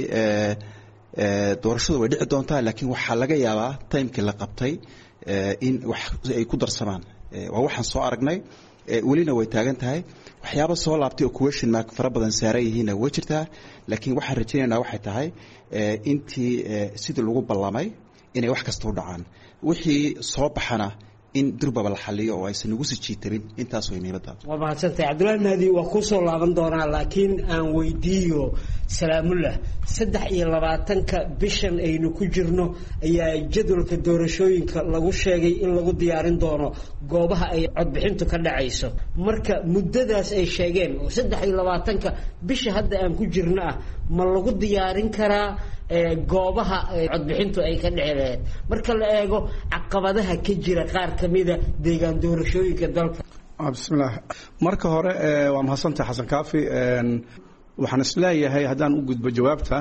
doorashadu way dhici doontaa laakiin waxaa laga yaabaa timekii la qabtay in wax ay ku darsamaan waa waxaan soo aragnay welina way taagan tahay waxyaabo soo laabtay oo question mark fara badan saaran yihiinna way jirtaa laakiin waxaan rajaynaynaa waxay tahay intii sidii lagu ballamay inay wax kasta u dhacaan wixii soo baxana in durbaba la xaliyo oo aysan nagu sii jiitarin intaas way muhiimada waa mahadsantahay cabdullaahi mahdi waa ku soo laaban doonaa laakiin aan weydiiyo salaamullah saddex iyo labaatanka bishan aynu ku jirno ayaa jadwalka doorashooyinka lagu sheegay in lagu diyaarin doono goobaha ay codbixintu ka dhacayso marka muddadaas ay sheegeen oo saddex iyo labaatanka bisha hadda aan ku jirno ah ma lagu diyaarin karaa goobaha codbixintu ay ka dhici lahayd marka la eego caqabadaha ka jira qaar ka mida deegaan doorashooyinka dalka bismillaah marka hore waa mahadsantahay xasan kaafi waxaan isleeyahay haddaan u gudbo jawaabta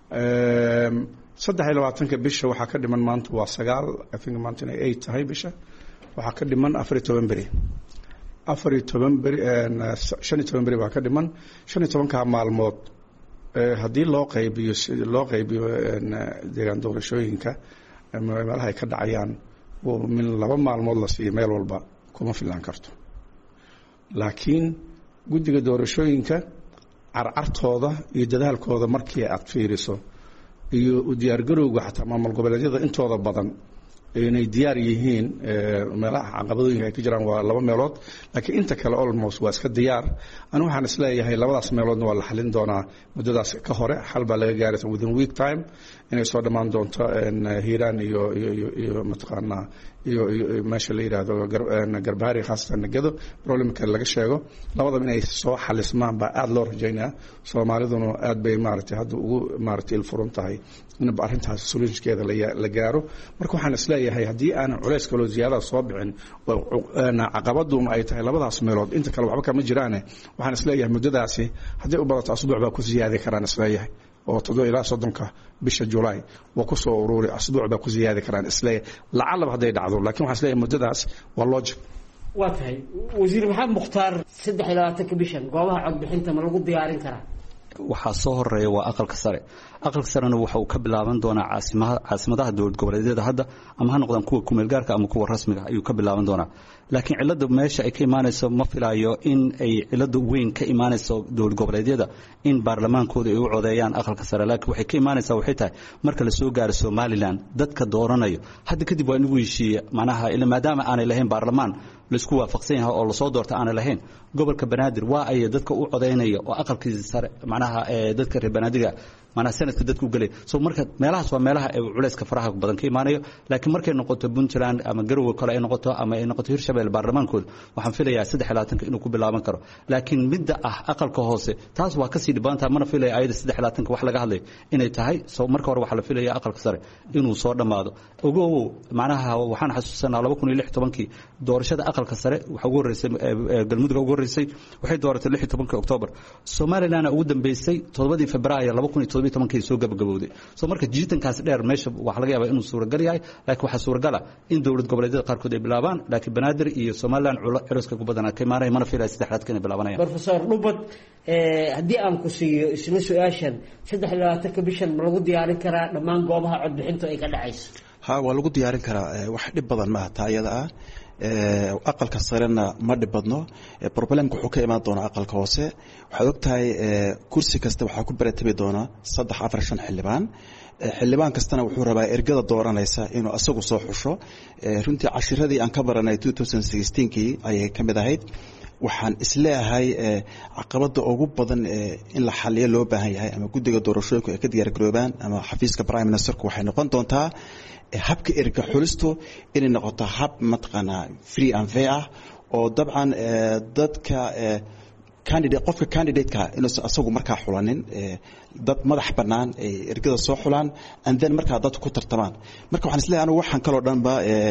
saddex iyo labaatanka bisha waxaa ka dhiman maanta waa sagaal I think maanta inay eight tahay bisha waxaa ka dhiman afar iyo toban beri afar iyo toban beri shan iyo toban beri baa ka dhiman shan iyo tobankaa maalmood haddii loo qaybiyo loo qaybiyo deegaan doorashooyinka meelaha ay ka dhacayaan min laba maalmood la siiyo meel walba kuma filan karto laakiin guddiga doorashooyinka carcartooda iyo dadaalkooda markii aad fiiriso iyo u diyaargarowga xataa maamul goboleedyada intooda badan inay diyaar yihiin meelaha caqabadooyinka ay ka jiraan waa laba meelood laakiin inta kale almost waa iska diyaar anigu waxaan isleeyahay labadaas meeloodna waa la xalin doonaa muddadaas ka hore xal baa laga gaaraysa within week time inay soo dhammaan doonto hiiraan iyo iyo iyo mataqaanaa iyo meesha la yidhaahdo garbaari khaasatan nagado problemka laga sheego labadaba inay soo xalismaan baa aada loo rajaynaa soomaaliduna aad bay maaragtay hadda ugu maaragtay ilfuran tahay in arrintaas solutionkeeda la gaaro marka waxaan isleeyahay haddii aanan culays kaloo ziyaadada soo bixin caqabaduna ay tahay labadaas meelood inta kale waxba kama jiraane waxaan isleeyahay muddadaasi hadday u badato asbuuc baa ku ziyaadi karaan isleeyahay oo toddoba ilaa soddonka bisha July waa ku soo ururi asbuuc baa ku ziyaadi karaan isleeyahay lacalaba hadday dhacdo laakiin waxaan isleeyahay muddadaas waa logic waa tahay wasiir maxamed mukhtaar saddex iyo labaatanka bishan goobaha codbixinta ma lagu diyaarin karaa waxaa soo horeeya waa aqalka sare aqalka sarena waxa uu ka bilaaban doonaa caasimaha caasimadaha dowlad goboleedyada hadda ama ha noqdaan kuwa kumeel gaarka ama kuwa rasmiga ayuu ka bilaaban doonaa laakiin cilada meesha ay ka imaanayso ma filayo in ay cilada weyn ka imaanayso dowlad goboleedyada in baarlamaankooda ay u codeeyaan aqalka sare laakiin waxay ka imaanaysaa waxay tahay marka la soo gaaro Somaliland dadka dooranayo hadda kadib waa inagu heshiiya macnaha ila maadaama aanay lahayn baarlamaan la isku waafaqsan yahay oo la soo doorta aanay lahayn gobolka Banaadir waa ay dadka u codeynaya oo aqalkiisa sare macnaha dadka reer Banaadir mana sanadka dadku galay soo marka meelahaas waa meelaha ay culayska faraha badan ka imaanayo laakiin markay noqoto Puntland ama Garowe kale ay noqoto ama ay noqoto Hirshabelle baarlamaankooda waxaan filayaa saddex iyo labaatanka inuu ku bilaaban karo laakiin midda ah aqalka hoose taas waa ka sii dhibaanta mana filayaa ayada saddex iyo labaatanka wax laga hadlay inay tahay soo marka hore waxa la filayaa aqalka sare inuu soo dhamaado ogow macnaha waxaan xasuusanaa laba kun iyo lix iyo tobankii doorashada aqalka sare waxa ugu horeysay galmudug ugu horeysay waxay dooratay lix iyo tobanka October Somaliland ugu dambeysay toddobadii Febraayo laba kun iyo toddoba iyo tobankii soo gabagabowday soo marka jiitankaas dheer meesha waxa laga yaabaa inuu suuragal yahay laakiin waxa suuragal ah in dowlad goboleedyada qaar kood ay bilaabaan laakiin Banaadir iyo Somaliland culaska ku badan ka imaanay mana filayo saddexaad kan bilaabanayaan Professor Rubad ee hadii aan ku siiyo isla su'aashan saddex iyo labaatanka bishan ma lagu diyaarin karaa dhammaan goobaha codbixintu ay ka dhacayso ha waa lagu diyaarin karaa wax dhib badan ma aha iyada ah aqalka sarena ma dhibadno problemku wuxuu ka imaan doonaa aqalka hoose waxaad ogtahay kursi kasta waxaa ku baratabi doona saddex afar shan xildhibaan xildhibaan kastana wuxuu rabaa ergada dooranaysa inuu asagu soo xusho runtii cashiradii aan ka baranay twenty sixteen-kii ayay ka mid ahayd waxaan isleeyahay caqabada ugu badan in la xaliyo loo baahan yahay ama guddiga doorashooyinku ay ka diyaar garoobaan ama xafiiska prime ministerku waxay noqon doontaa habka erga xulistu inay noqoto hab mataqaanaa free and fair ah oo dabcan dadka candidate qofka candidateka inuu asagu markaa xulanin dad madax bannaan ay ergada soo xulaan and then markaa dadku ku tartamaan marka waxaan isleeyahay anigu waxaan kaloo dhanba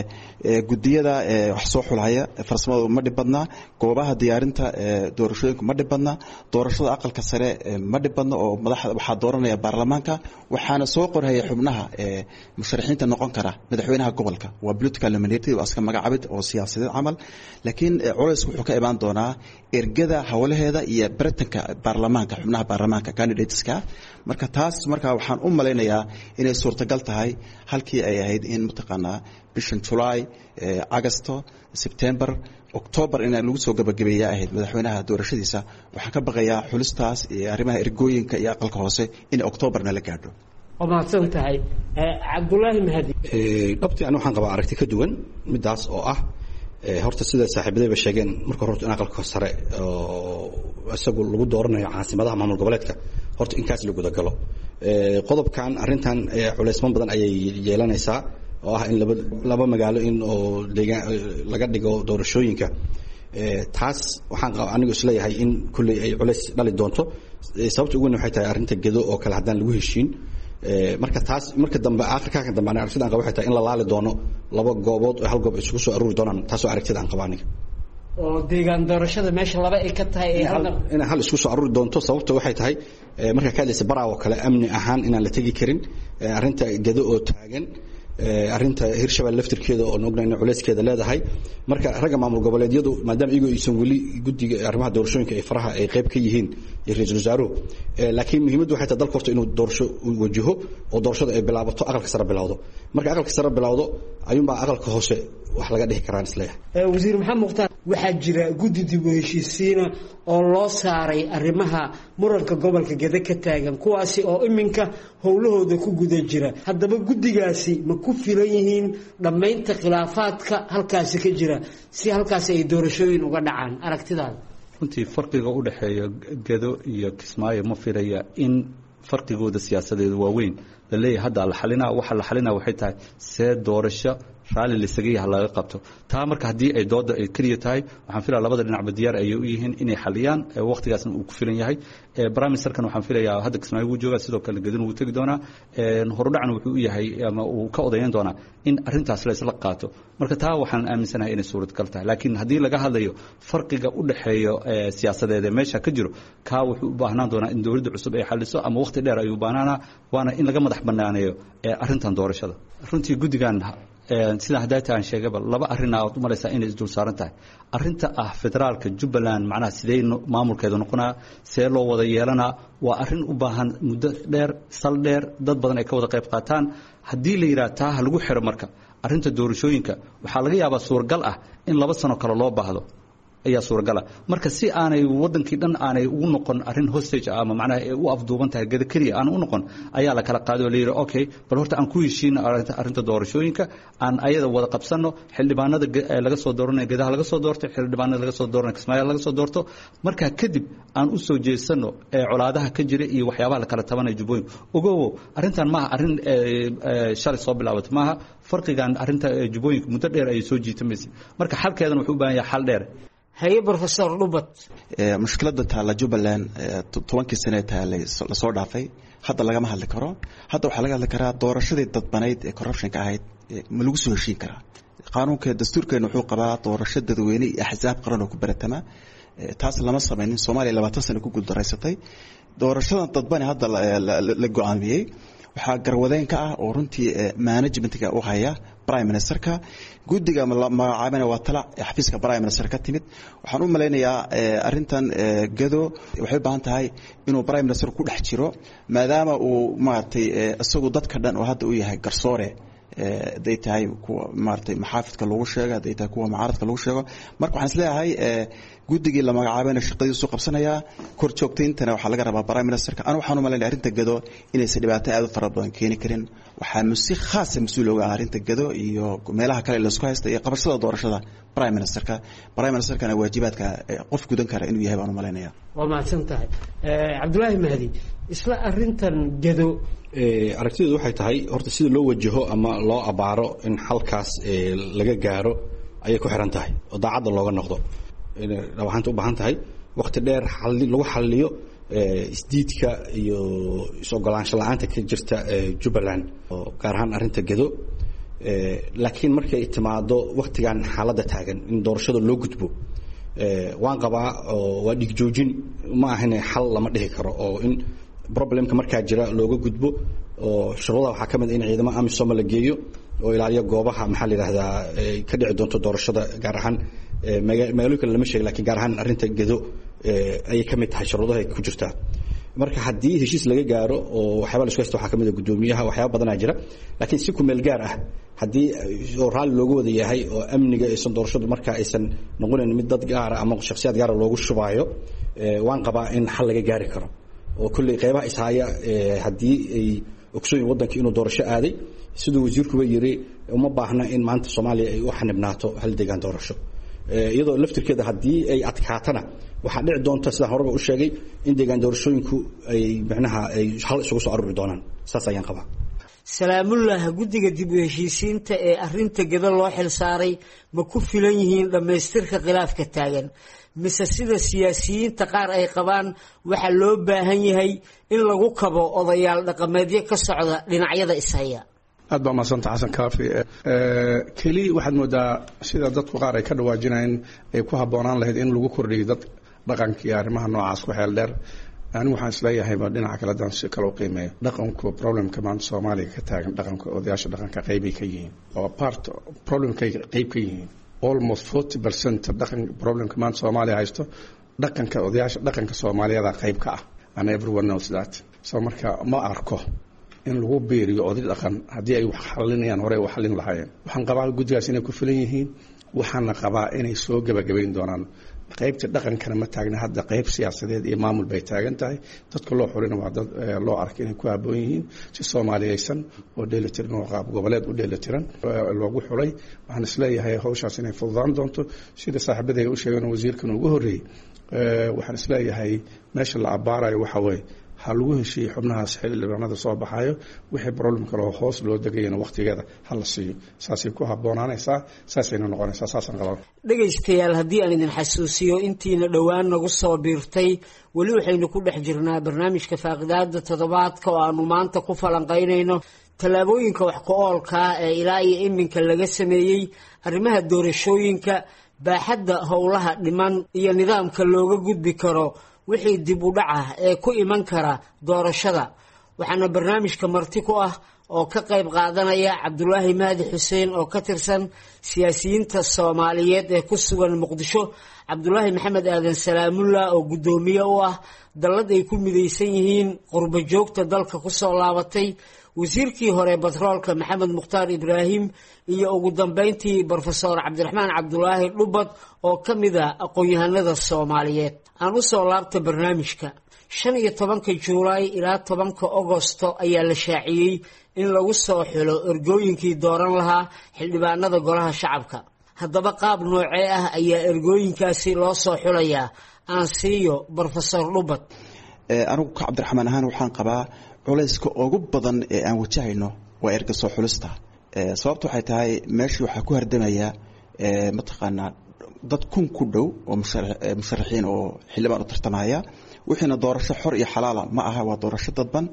gudiyada wax soo xulaya farsamadu ma dhib badna goobaha diyaarinta doorashooyinku ma dhib badna doorashada aqalka sare ma dhib badna oo madaxda waxaa dooranaya baarlamaanka waxaana soo qorhaya xubnaha musharaxiinta noqon kara madaxweynaha gobolka waa political nominated waa iska magacaabid oo siyaasadeed camal laakiin culaysku wuxuu ka imaan doonaa ergada hawlaheeda iyo baritanka baarlamaanka xubnaha baarlamaanka candidateska marka taas marka waxaan u malaynayaa inay suurtagal tahay halkii ay ahayd in mataqaanaa bishan July Augusto September October in lagu soo gabagabeeyaa ahayd madaxweynaha doorashadiisa waxaan ka baqayaa xulistaas iyo arrimaha ergooyinka iyo aqalka hoose in October-na la gaadho oo maadsan tahay Cabdullaahi Mahdi ee dhabtii aan waxaan qabaa aragti ka duwan midaas oo ah horta sida saaxiibadayba sheegeen marka hore in aqalka sare oo isagu lagu dooranayo caasimadaha maamul goboleedka horta in kaas lagu dagalo ee qodobkan arintan culeysman badan ayay yeelanaysaa oo ah in laba laba magaalo in oo deegaan laga dhigo doorashooyinka ee taas waxaan anigu isleeyahay in kulli ay culeys dhali doonto sababta ugu weyn waxay tahay arinta gedo oo kala hadaan lagu heshiin ee marka taas marka dambe aakhirka ka dambe aragtida aan qabo waxay tahay in la laali doono laba goobood oo hal goob isugu soo aruuri doonaan taas oo aragtida aan qabo aniga oo deegaan doorashada meesha laba ay ka tahay ee hal in hal isku soo aruuri doonto sababta waxay tahay marka ka hadlaysa baraawo kale amni ahaan inaan la tagi karin arinta gedo oo taagan arinta Hirshabelle laftirkeeda oo noognayn culeyskeeda leedahay marka raga maamul goboleedyadu maadaama iyagu aysan wali gudiga arrimaha doorashooyinka ay faraha ay qayb ka yihiin iyo ra'iisul wasaaruhu laakiin muhiimaddu waxay tahay dalka horta inuu doorasho wajaho oo doorashada ay bilaabato aqalka sare bilowdo marka aqalka sare bilowdo ayuun baa aqalka hoose wax laga dhigi karaa isleeyahay ee wasiir maxamed muqtaar waxaa jira guddi dib u heshiisiin oo loo saaray arrimaha muranka gobolka Gede ka taagan kuwaasi oo iminka howlahooda ku guda jira haddaba guddigaasi ma ku filan yihiin dhamaynta khilaafaadka halkaasi ka jira si halkaas ay doorashooyin uga dhacaan aragtidaada runtii farqiga u dhaxeeya Gedo iyo Kismaayo ma filaya in farqigooda siyaasadeed waa weyn leeyahay hadda la xalina waxa la xalina waxay tahay see doorasho raali la isagay laga qabto taa marka hadii ay dooda ay kaliya tahay waxaan filayaa labada dhinac diyaar ay u yihiin inay xaliyaan waqtigaasna uu ku filan yahay ee barnaamijkan waxaan filayaa hadda Kismaayo uu jooga sidoo kale Gedo uu tagi doona ee horudhacan wuxuu u yahay ama uu ka odayn doona in arintaas la isla qaato marka taa waxaan aaminsanahay inay suurtagal tahay laakiin hadii laga hadlayo farqiga u dhaxeeyo siyaasadeed meesha ka jiro ka wuxuu u baahnaan doona in dawladda cusub ay xaliso ama waqti dheer ay u baahnaan waana in laga madax banaaneeyo ee arintan doorashada runtii gudigan sida hadaata aan sheegaba laba arin aad u malaysaa inay isdul saaran tahay arinta ah federaalka Jubbaland macnaha sidee maamulkeedu noqonaa see loo wada yeelana waa arin u baahan muddo dheer sal dheer dad badan ay ka wada qayb qaataan hadii la yiraahdo taa lagu xiro marka arinta doorashooyinka waxa laga yaabaa suuragal ah in laba sano kale loo baahdo ayaa suuragal ah marka si aanay wadankii dhan aanay ugu noqon arin hostage ama macnaha ay u afduuban tahay Gede kaliya aan u noqon ayaa la kala qaaday oo la yiraahdo okay bal horta aan ku heshiin arinta doorashooyinka aan ayada wada qabsano xildhibaanada laga soo dooranay Gedaha laga soo doortay xildhibaanada laga soo dooranay Kismaayo laga soo doorto marka kadib aan u soo jeesano ee colaadaha ka jira iyo waxyaabaha la kala tabanay Jubbooyin ogow arintan ma arin shalay soo bilaabatay maaha farqigan arinta Jubbooyin muddo dheer ay soo jiitamaysa marka xalkeedan wuxuu u baahan yahay xal dheer haye professor Lubat ee mushkilada taala Jubbaland tobankii sano taala la soo dhaafay hadda laga ma hadli karo hadda waxa laga hadli karaa doorashadii dadbaneyd ee corruption ka ahayd ma lagu soo heshiin karaa qaanuunka dastuurkeena wuxuu qabaa doorasho dadweyne iyo axsaab qaran oo ku baratama taas lama sameeynin Soomaaliya labaatan sano ku guul daraysatay doorashadan dadbane hadda la go'aamiyay waxa garwadeen ka ah oo runtii managementga u haya prime ministerka gudiga magacaabana waa tala xafiiska prime minister ka timid waxaan u maleynayaa arintan Gedo waxay baahan tahay inuu prime minister ku dhex jiro maadaama uu maartay isagu dadka dhan oo hadda u yahay garsoore day tahay kuwa maartay maxaafidka lagu sheega day tahay kuwa mucaaradka lagu sheego marka waxaan isleeyahay gudigii la magacaabay shaqadiisu qabsanaya kor joogtayntana waxa laga rabaa prime ministerka aan waxaan u maleynayaa arinta Gedo inay si dhibaato aad u fara badan keeni karin waxaa si khaas ah mas'uul uga ah arinta Gedo iyo meelaha kale la isku haysta iyo qabashada doorashada prime ministerka prime ministerkana waajibaadka qof gudan kara inuu yahay baan u maleynayaa waa mahadsan tahay ee Cabdullaahi Mahdi isla arintan Gedo ee aragtidu waxay tahay horta sida loo wajaho ama loo abaaro in halkaas laga gaaro ayay ku xiran tahay oo daacad looga noqdo waxaan u baahan tahay waqti dheer lagu xalliyo isdiidka iyo is-ogolaansho la-aanta ka jirta Jubbaland oo gaar ahaan arrinta gedo laakiin markay timaado waqtigan xaaladda taagan in doorashada loo gudbo waan qabaa oo waa dhig joojin ma ahan xal lama dhihi karo oo in problemka markaa jira looga gudbo oo shuruudaha waxaa ka mid in ciidamada amisom la geeyo oo ilaaliyo goobaha maxaa la yiraahdaa ka dhici doonto doorashada gaar ahaan magaalooyin kale lama sheego laakiin gaar ahaan arrinta gedo ay ka mid tahay shuruudaha ay ku jirtaa marka haddii heshiis laga gaaro oo waxyaaba la isku haysto waxaa ka mid ah guddoomiyaha waxyaaba badanaa jira laakiin si ku meel gaar ah haddii oo raalli loogu wada yahay oo amniga aysan doorashadu marka aysan noqonayn mid dad gaara ama shakhsiyaad gaara loogu shubaayo waan qabaa in xal laga gaari karo oo kulley qaybaha ishaya haddii ay ogsooyin waddanka inuu doorasho aaday siduu wasiirkuba yiri uma baahna in maanta Soomaaliya ay u xanibnaato hal deegaan doorasho iyadoo laftirkeeda haddii ay adkaatana waxaa dhici doonta sida horeba u sheegay in deegaan doorashooyinku ay macnaha ay hal isugu soo aruri doonaan saas ayaan qabaa salaamullah guddiga dib u heshiisiinta ee arrinta gada loo xil saaray ma ku filan yihiin dhammaystirka khilaafka taagan mise sida siyaasiyiinta qaar ay qabaan waxa loo baahan yahay in lagu kabo odayaal dhaqameedyo ka socda dhinacyada ishaya aad baa maasanta xasan kaafi keli waxaad moodaa sida dadku qaar ay ka dhawaajinayeen ay ku habboonaan lahayd in lagu kordhiyo dad dhaqankii arrimaha noocaas ku xeel dheer anigu waxaan isleeyahay ba dhinaca kale daan si kale u qiimeeyo dhaqanku problemka maanta Soomaaliya ka taagan dhaqanka odayaasha dhaqanka qayb ka yihiin oo part problemka qayb ka yihiin almost forty percent dhaqan problemka maanta Soomaaliya haysto dhaqanka odayaasha dhaqanka Soomaaliyeed qayb ka ah and everyone knows that so marka ma arko in lagu beeriyo oday dhaqan haddii ay wax xalinayaan hore wax xalin lahaayeen waxaan qabaa guddigaas inay ku filan yihiin waxaana qabaa inay soo gabagabayn doonaan qaybta dhaqankana ma taagna hadda qayb siyaasadeed iyo maamul bay taagan tahay dadka loo xulina waa dad loo arkay inay ku habboon yihiin si Soomaaliyeysan oo dheelitiran oo qaab goboleed u dheelitiran loogu xulay waxaan isleeyahay hawshaas inay fududaan doonto sida saaxiibadayga u sheegeen wasiirkan ugu horreeyay waxaan isleeyahay meesha la abaarayo waxa weeye ha lagu heshiiyey xubnahaas xildhibaanada soo baxayo wixii problem kale oo hoos loo degayana waqtigeeda ha la siiyo saasay ku habboonaanaysaa saasayna noqonaysaa saasaan qabaa dhegaystayaal haddii aan idin xasuusiyo intiina dhowaan nagu soo biirtay weli waxaynu ku dhex jirnaa barnaamijka faaqidaada toddobaadka oo aanu maanta ku falanqaynayno tallaabooyinka wax ku oolka ee ilaa iyo iminka laga sameeyey arrimaha doorashooyinka baaxadda howlaha dhiman iyo nidaamka looga gudbi karo wixii dib u dhaca ee ku iman kara doorashada waxaana barnaamijka marti ku ah oo ka qayb qaadanaya Cabdulaahi Mahdi Xuseen oo ka tirsan siyaasiyiinta Soomaaliyeed ee ku sugan Muqdisho Cabdulaahi Maxamed Aadan Salaamullah oo gudoomiye u ah dallad ay ku midaysan yihiin qurba joogta dalka ku soo laabatay wasiirkii hore batroolka Maxamed Mukhtaar Ibraahim iyo ugu dambeyntii Professor Cabdiraxmaan Cabdulaahi Dhubad oo ka mid ah aqoon-yahanada Soomaaliyeed aan u soo laabta barnaamijka shan iyo tobanka Juulaay ilaa tobanka Agoosto ayaa la shaaciyay in lagu soo xilo ergooyinkii dooran lahaa xildhibaanada golaha shacabka haddaba qaab noocee ah ayaa ergooyinkaasi loo soo xulayaa aan siiyo Professor Dhubad anigu ka Cabdiraxmaan ahaan waxaan qabaa culayska ugu badan ee aan wajahayno waa erga soo xulista sababtu waxay tahay meeshii waxa ku hardamaya mataqaanaa dad kun ku dhow oo musharaxiin oo xildhibaan u tartamaya wixina doorasho xor iyo xalaal ma aha waa doorasho dadban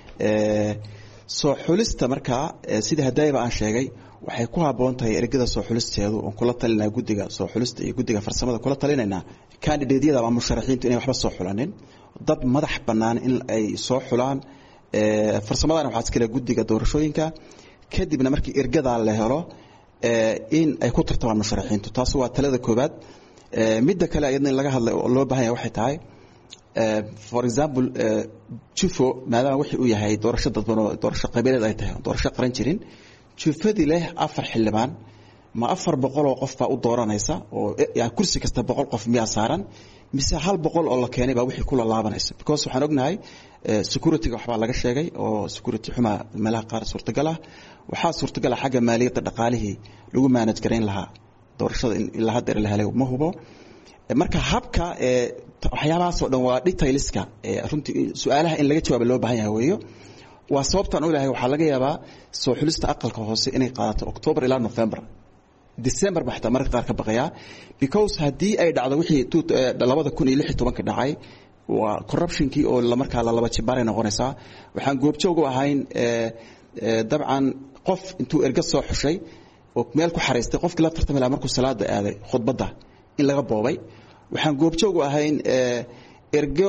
soo xulista marka sida hadayba aan sheegay waxay ku haboon tahay ergada soo xulisteedu oo kula talinaa guddiga soo xulista iyo guddiga farsamada kula talinayna candidate-yada ama musharaxiintu inay waxba soo xulanin dad madax bannaan in ay soo xulaan farsamadana waxaa iskale guddiga doorashooyinka kadibna markii ergada la helo in ay ku tartamaan musharaxiintu taas waa talada koobaad midda kale ayadna in laga hadlay oo loo baahan yahay waxay tahay for example jufo maadaama wixii uu yahay doorasho dadban oo doorasho qabiileed ay tahay doorasho qaran jirin jufadii leh afar xildhibaan ma afar boqol oo qof baa u dooranaysa oo yani kursi kasta boqol qof miyaa saaran mise hal boqol oo la keenay baa wixii kula laabanaysa because waxaan ognahay security-ga waxbaa laga sheegay oo security xuma meelaha qaar suurtagal ah waxaa suurtagal ah xagga maaliyadda dhaqaalihii lagu manage garayn lahaa doorashada in ilaa hadda la helay ma hubo marka habka waxyaabahaas oo dhan waa detailska runtii su'aalaha in laga jawaabo loo baahan yahay weeyo waa sababtan u ilaahay waxaa laga yaabaa soo xulista aqalka hoose inay qaadato October ilaa November december ba xataa marka qaar ka baqayaa because haddii ay dhacdo wixii labada kun iyo lix iyo tobanka dhacay waa corruptionkii oo markaa lalaba jibaaray noqonaysaa waxaan goobjoog u ahayn dabcan qof intuu erga soo xushay oo meel ku xariistay qofkii la tartamay lahaa markuu salaada aaday khudbadda in laga boobay waxaan goobjoog u ahayn ergo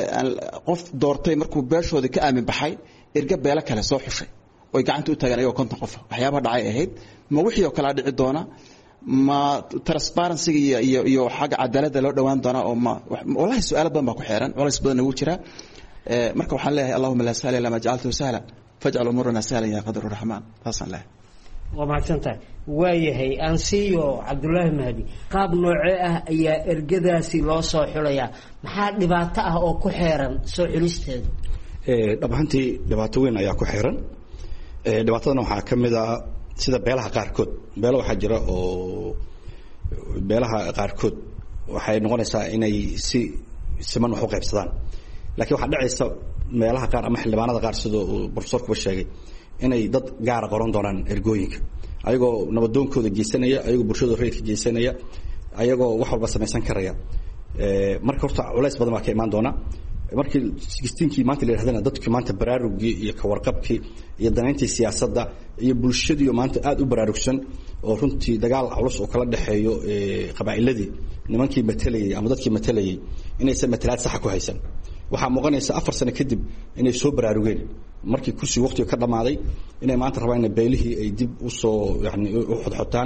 qof doortay markuu beeshoodii ka aamin baxay erga beelo kale soo xushay oy gacanta u taagaan ayagoo konton qof waxyaabaha dhacay ahayd ma wixii oo kalea dhici doona ma transparency iyo iyo iyo xagga cadaaladda loo dhawaan doona oo ma wallahi su'aalo badan baa ku xeeran culays badan ugu jira marka waxaan leeyahay allahumma la sahla illa ma ja'altahu sahla faj'al umurana sahlan ya qadiru rahman taasaan leeyahay waa mahadsantahay waayahay aan siiyo cabdullaahi mahdi qaab noocee ah ayaa ergadaasi loo soo xulayaa maxaa dhibaato ah oo ku xeeran soo xulisteedu dhab ahaantii dhibaato weyn ayaa ku xeeran dhibaatadana waxaa ka mid ah sida beelaha qaarkood beelo waxaa jira oo beelaha qaarkood waxay noqonaysaa inay si siman wax u qaybsadaan laakiin waxaa dhacaysa meelaha qaar ama xildhibaanada qaar sida uu professorkuba sheegay inay dad gaara qoran doonaan ergooyinka ayagoo nabadoonkooda geysanaya ayagoo bulshada rayidka geysanaya ayagoo wax walba samaysan karaya marka horta culays badan baa ka imaan doona markii sixteenkii maanta la yidhahdana dadkii maanta baraarugii iyo ka warqabkii iyo danayntii siyaasadda iyo bulshadii maanta aad u baraarugsan oo runtii dagaal culus oo kala dhexeeyo qabaa'iladii nimankii matalayay ama dadkii matalayay inaysan matalaad saxa ku haysan waxaa muuqanaysa afar sano kadib inay soo baraarugeen markii kursiga waqtiga ka dhammaaday inay maanta rabaan in beelihii ay dib u soo yani u xodxotaan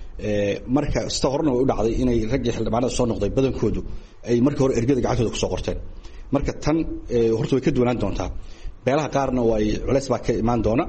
marka sida horena way u dhacday inay raggii xildhibaanada soo noqday badankoodu ay markii hore ergada gacantooda kusoo qorteen marka tan horta way ka duwanaan doontaa beelaha qaarna way culays baa ka imaan doona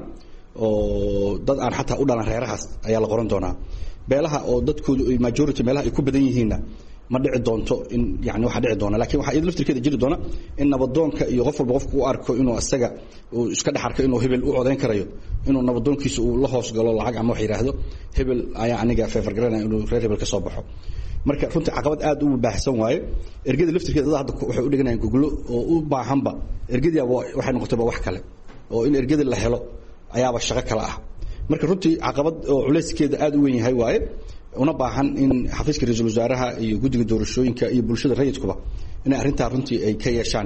oo dad aan xataa u dhalan reerahaas ayaa la qoran doonaa beelaha oo dadkoodu ay majority meelaha ay ku badan yihiinna ma dhici doonto in yani waxa dhici doona laakiin waxa iyada laftirkeeda jiri doona in nabadoonka iyo qof walba qofku u arko inuu asaga uu iska dhex arko inuu hebel u codayn karayo inuu nabadoonkiisa uu la hoos galo lacag ama wax yiraahdo hebel ayaa aniga favor garanaya inuu reer hebel ka soo baxo marka runtii caqabad aad u baahsan waaye ergada laftirkeeda dad hadda waxay u dhiganayaan guglo oo u baahanba ergadii waxay noqotayba wax kale oo in ergada la helo ayaaba shaqo kale ah marka runtii caqabad oo culayskeeda aad u weyn yahay waaye una baahan in xafiiska ra'iisul wasaaraha iyo guddiga doorashooyinka iyo bulshada rayidkuba inay arrintaa runtii ay ka yeeshaan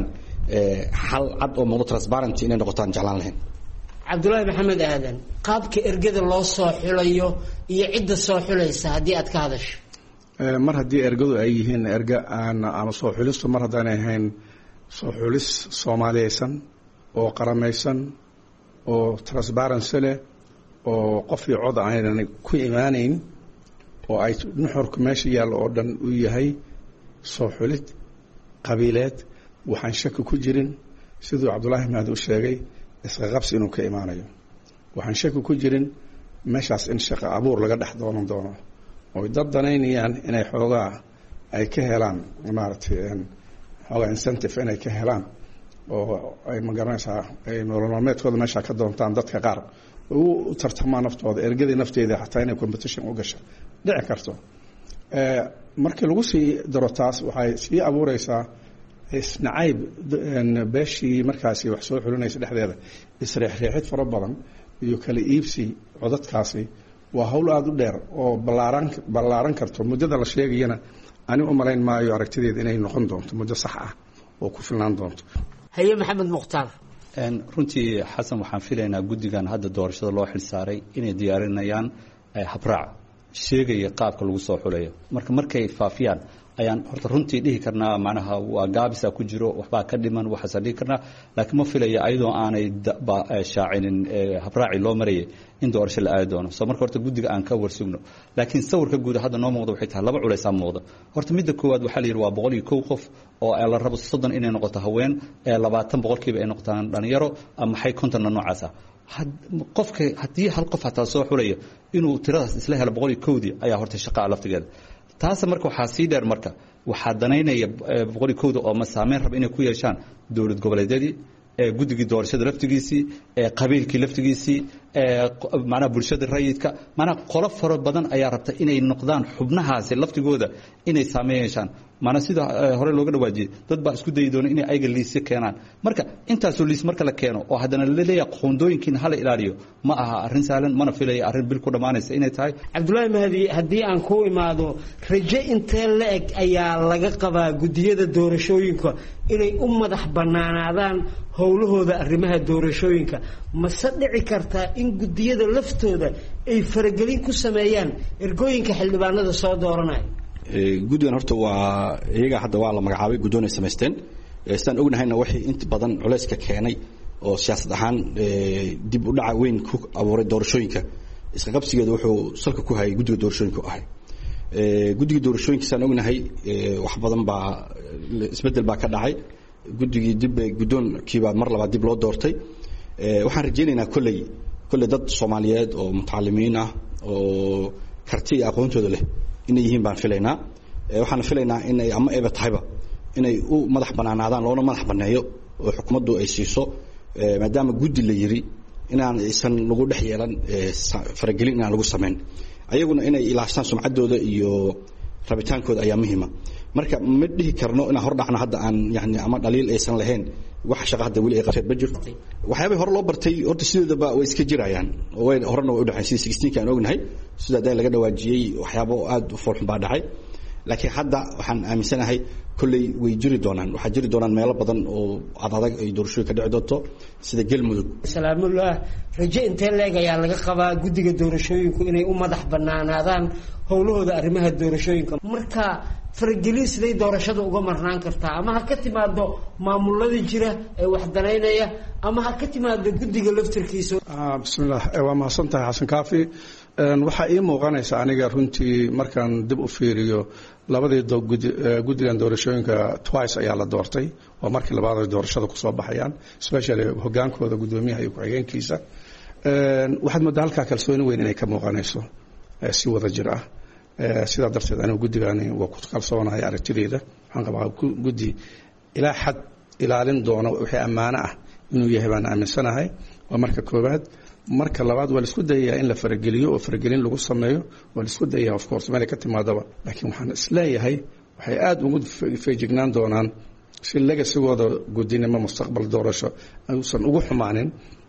xal cad oo muuqdo transparent inay noqotaan jeclaan lahayn cabdullaahi maxamed aadan qaabka ergada loo soo xulayo iyo cidda soo xulaysa haddii aad ka hadasho mar haddii ergadu ay yihiin erga aan ama soo xulistu mar haddaanay ahayn soo xulis soomaaliyeysan oo qaramaysan oo transparency leh oo qof iyo cod aanan ku imaanayn oo ay nuxurka meesha yaallo oo dhan u yahay soo xulid qabiileed waxaan shaki ku jirin siduu cabdullaahi mahdi u sheegay iska qabsi inuu ka imaanayo waxaan shaki ku jirin meeshaas in shaqo abuur laga dhex doonan doono oo dad danaynayaan inay xoogaa ay ka helaan maaragtay xoogaa incentive inay ka helaan oo ay magaranaysaa ay nolol maalmeedkooda meesha ka doontaan dadka qaar u tartamaan naftooda ergadii nafteeda xataa inay competition u gasho dhici karto markii lagu sii daro taas waxay sii abuureysaa isnacayb beeshii markaasi wax soo xulinaysa dhexdeeda isreexreexid fara badan iyo kala iibsi codadkaasi waa hawl aada u dheer oo balaaran ballaaran karto muddada la sheegayana ani u malayn maayo aragtideeda inay noqon doonto muddo sax ah oo ku filnaan doonto haye maxamed mukhtaar runtii xasan waxaan filaynaa guddigan hadda doorashada loo xilsaaray inay diyaarinayaan habraac sheegaya qaabka lagu soo xulayo marka markay faafiyaan ayaan horta runtii dhihi karnaa macnaha waa gaabisa ku jiro waxbaa ka dhiman waxaasa dhihi karnaa laakiin ma filaya ayadoo aanay shaacinin habraaci loo marayay in doorasho la aadi doono soo marka horta guddiga aan ka warsugno laakiin sawirka guud hadda noo muuqda waxay tahay laba culaysaa muuqda horta midda koowaad waxaa la yidhi waa boqol iyo kow qof oo la rabo soddon inay noqoto haween labaatan boqolkiiba ay noqotaan dhalinyaro maxay kontonna noocaasa qofka haddii hal qof hataa soo xulaya inuu tiradaas isla helo boqol iyo kowdii ayaa horta shaqaa laftigeeda taas marka waxaa sii dheer marka waxaa danaynaya boqol iyo kowda oo ma saameyn raba inay ku yeeshaan dowlad goboleedyadii guddigii doorashada laftigiisii qabiilkii laftigiisii macnaha bulshada rayidka macnaha qolo faro badan ayaa rabta inay noqdaan xubnahaasi laftigooda inay saameyn yeeshaan maana sida hore looga dhawaajiyey dad baa isku dayi doona inay ayaga liisya keenaan marka intaasoo liis marka la keeno oo haddana laleeyahay qoondooyinkiina hala ilaaliyo ma aha arrin sahlan mana filaya arrin bil ku dhammaanaysa inay tahay. Cabdullaahi Mahdi, haddii aan ku imaado, rajo intee la eg ayaa laga qabaa guddiyada doorashooyinka inay u madax bannaanaadaan howlahooda arrimaha doorashooyinka? mase dhici kartaa in guddiyada laftooda ay faragelin ku sameeyaan ergooyinka xildhibaanada soo dooranaya? guddigan horta waa iyaga hadda waa la magacaabay guddoon ay samaysteen sidaan ognahayna waxay inta badan culayska keenay oo siyaasad ahaan dib u dhaca weyn ku abuuray doorashooyinka iska qabsigeeda wuxuu salka ku hayay guddiga doorashooyinka u ahay guddiga doorashooyinka sidaan ognahay wax badan baa isbeddel baa ka dhacay guddigii dib guddoonkiibaa mar labaad dib loo doortay waxaan rajaynaynaa kolley kolley dad Soomaaliyeed oo mutacalimiin ah oo karti iyo aqoontooda leh inay yihiin baan filaynaa waxaan filaynaa inay ama eeba tahayba inay u madax banaanaadaan loona madax baneeyo oo xukuumaddu ay siiso maadaama guddi la yiri inaan aysan lagu dhex yeelan faragelin inaan lagu sameyn ayaguna inay ilaashtaan sumcaddooda iyo rabitaankooda ayaa muhiima marka ma dhihi karno inaan hor dhacno hadda aan yani ama dhaliil aysan lahayn wax shaqo hadda weli ay qabteen ma jirto waxyaabay hore loo bartay horta sideedaba way iska jirayaan way horena way u dhaxaysay sixteen aan ognahay sida day laga dhawaajiyay waxyaabo aad u foolxun baa dhacay laakiin hadda waxaan aaminsanahay kulley way jiri doonaan waxa jiri doonaan meelo badan oo adag ay doorashooyin ka dhici doonto sida Galmudug. Salaamullah, rajo intee leeg ayaa laga qabaa guddiga doorashooyinku inay u madax bannaanaadaan howlahooda arrimaha doorashooyinka? marka faragelin siday doorashada uga marnaan kartaa ama ha ka timaado maamulada jira ee wax danaynaya ama ha ka timaado guddiga laftirkiisa? ah bismillah waa mahadsantahay Xasan Kaafi. waxaa ii muuqanaysa aniga runtii markaan dib u fiiriyo labadii guddigan doorashooyinka twice ayaa la doortay waa markii labaad ay doorashada ku soo baxayaan especially hogaankooda guddoomiyaha iyo ku-xigeenkiisa waxaad moodaa halkaa kalsooni weyn inay ka muuqanayso si wada jir ah sidaa darteed anigu guddigani waa ku kalsoonahay aragtideeda waxaan qabaa guddi ilaa xad ilaalin doona wixii ammaano ah inuu yahay baan aaminsanahay waa marka koowaad marka labaad waa la isku dayayaa in la farageliyo oo faragelin lagu sameeyo waa la isku dayayaa of course meel ka timaadaba laakiin waxaan isleeyahay waxay aad ugu feejignaan doonaan si legasigooda guddinimo mustaqbal doorasho aysan ugu xumaanin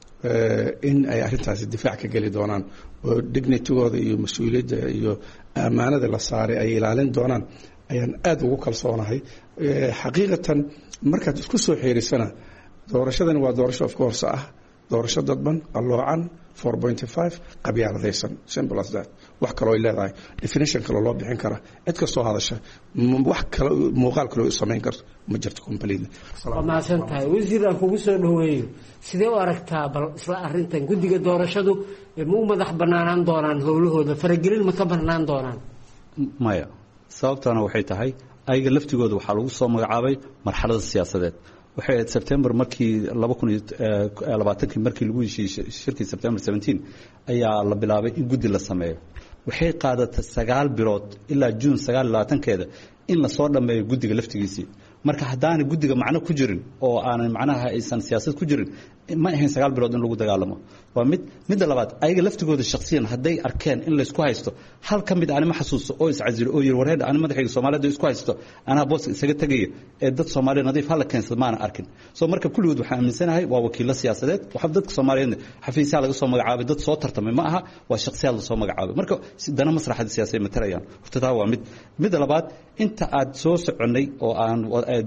in ay arrintaasi difaac ka geli doonaan oo dignitygooda iyo mas-uuliyadda iyo ammaanada la saaray ay ilaalin doonaan ayaan aad ugu kalsoonahay xaqiiqatan markaad isku soo xeerisana doorashadani waa doorasho of course ah doorasho dadban alloocan four point five qabyaaladaysan simple as that wax kaloo ay leedahay definition kaloo loo bixin kara cid kastoo hadasha wax kale muuqaal kaloo samayn karto ma jirto completely. waa mahadsantahay wasiir aan kugu soo dhaweeyo sidee u aragtaa bal isla arrintan guddiga doorashadu ma u madax bannaanaan doonaan howlahooda faragelin ma ka bannaan doonaan? maya sababtana waxay tahay ayaga laftigooda waxaa lagu soo magacaabay marxalada siyaasadeed waxay ahayd September markii laba kun iyo labaatan markii lagu heshiiyay shirkii September seventeen ayaa la bilaabay in guddi la sameeyo waxay qaadatay sagaal bilood ilaa June sagaal iyo labaatan-keeda in la soo dhameeyo guddiga laftigiisii marka haddaan guddiga macno ku jirin oo aanan macnaha aysan siyaasad ku jirin ma ahayn sagaal bilood in lagu dagaalamo waa mid midda labaad ayaga laftigooda shakhsiyan hadday arkeen in la isku haysto hal ka mid aan ma xasuusto oo iscazilo oo yiri wareed aan madaxiga Soomaaliyeed isku haysto ana boos isaga tagay ee dad Soomaali nadiif hal keensan maana arkin soo marka kulligood waxaan aaminsanahay waa wakiilo siyaasadeed waxa dadka Soomaaliyeed xafiisyaha laga soo magacaabay dad soo tartamay ma aha waa shakhsiyaad la soo magacaabay marka dana masraxada siyaasadeed ma tarayaan horta waa mid midda labaad inta aad soo soconay oo aan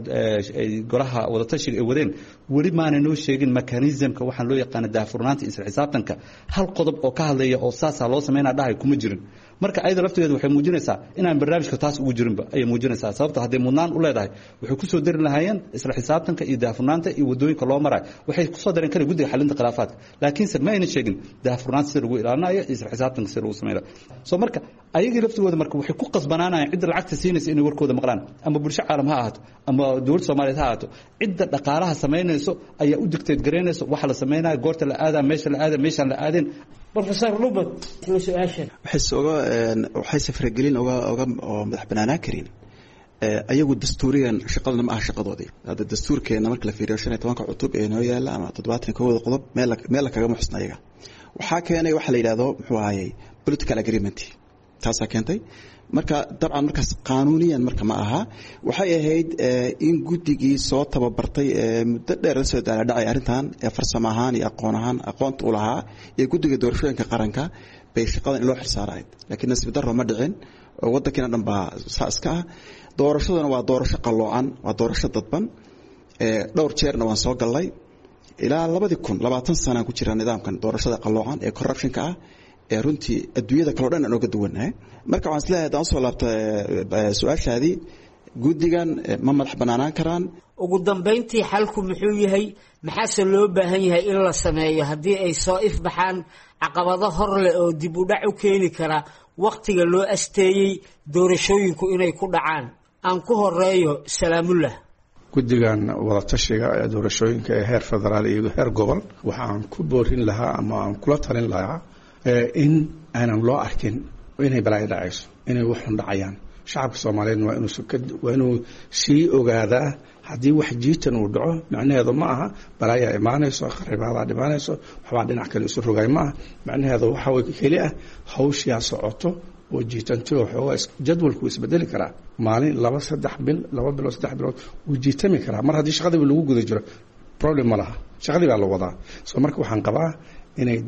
golaha wada tashiga ay wadeen wali maana noo sheegin mechanismka waxaan loo yaqaan daahfurnaanta isla xisaabtanka hal qodob oo ka hadlaya oo saasa loo sameeyna dhahay kuma jirin marka ayada lafteedu waxay muujinaysaa inaan barnaamijka taas ugu jirinba ay muujinaysaa sababta haday mudnaan u leedahay waxay ku soo darin lahaayeen isla xisaabtanka iyo daahfurnaanta iyo wadooyinka loo maray waxay ku soo darin kara guddiga xalinta khilaafaadka laakiin se ma ayna sheegin daahfurnaanta sida lagu ilaalinayo isla xisaabtanka sida lagu sameeyo soo marka ayagii laftigooda marka waxay ku qasbanaanayaan cidda lacagta siinaysa inay warkooda maqlaan ama bulsho caalam ha ahaato ama dowladda Soomaaliyeed ha ahaato cidda dhaqaalaha sameynayso ayaa u digteed gareynayso waxa la sameynayo goorta la aadaa meesha la aadaa meesha la aadeen. Professor Lubad isla su'aasha waxay sooga waxay safragelin oga oga oo madax banaanaa karin ayagu dastuuriyan shaqadana ma aha shaqadoodii hada dastuurkeena marka la fiiriyo shan iyo toban cutub ee noo yaala ama toddobaatan iyo kow qodob meel meel kaga muxsna ayaga waxa keenay waxa la yiraahdo muxuu ahaayay political agreement taasa keentay marka dabcan markaas qaanuuniyan marka ma aha waxay ahayd in guddigii soo tababartay muddo dheer la soo daaladhacay arrintan ee farsamo ahaan iyo aqoon ahaan aqoonta u lahaa iyo guddiga doorashooyinka qaranka bay shaqadan in loo xilsaarayd laakiin nasiib darro ma dhicin oo waddankiina dhan baa saa iska ah doorashaduna waa doorasho qalloocan waa doorasho dadban dhowr jeerna waan soo gallay ilaa labadii kun labaatan sanaan ku jira nidaamkan doorashada qalloocan ee corruptionka ah ee runtii adduunyada kaleo dhan aan oga duwannahay marka waxaan isleeyahay haddaan usoo laabta su-aashaadii guddigan ma madax bannaanaan karaan ugu dambayntii xalku muxuu yahay maxaase loo baahan yahay in la sameeyo haddii ay soo ifbaxaan caqabado hor leh oo dib u dhac u keeni kara wakhtiga loo asteeyey doorashooyinku inay ku dhacaan aan ku horeeyo salaamullah guddigan wadatashiga ee doorashooyinka ee heer federaal iyo heer gobol waxaan ku boorin lahaa ama aan kula talin lahaa in aanan loo arkin inay balaayo dhacayso inay waxun dhacayaan shacabka soomaaliyeed waa inuu waa inuu sii ogaadaa haddii wax jiitan uu dhaco macnaheedu ma aha balaayaa imaanayso qaribaadaa dhimaanayso waxbaa dhinac kale isu rogaay ma aha macnaheedu waxa way keli ah hawshiyaa socoto oo jiitanti oo xoogaa jadwalku isbedeli karaa maalin laba saddex bil laba bilood saddex bilood wuu jiitami karaa mar haddii shaqadiiba lagu guda jiro problem ma laha shaqadii baa la wadaa soo marka waxaan qabaa inay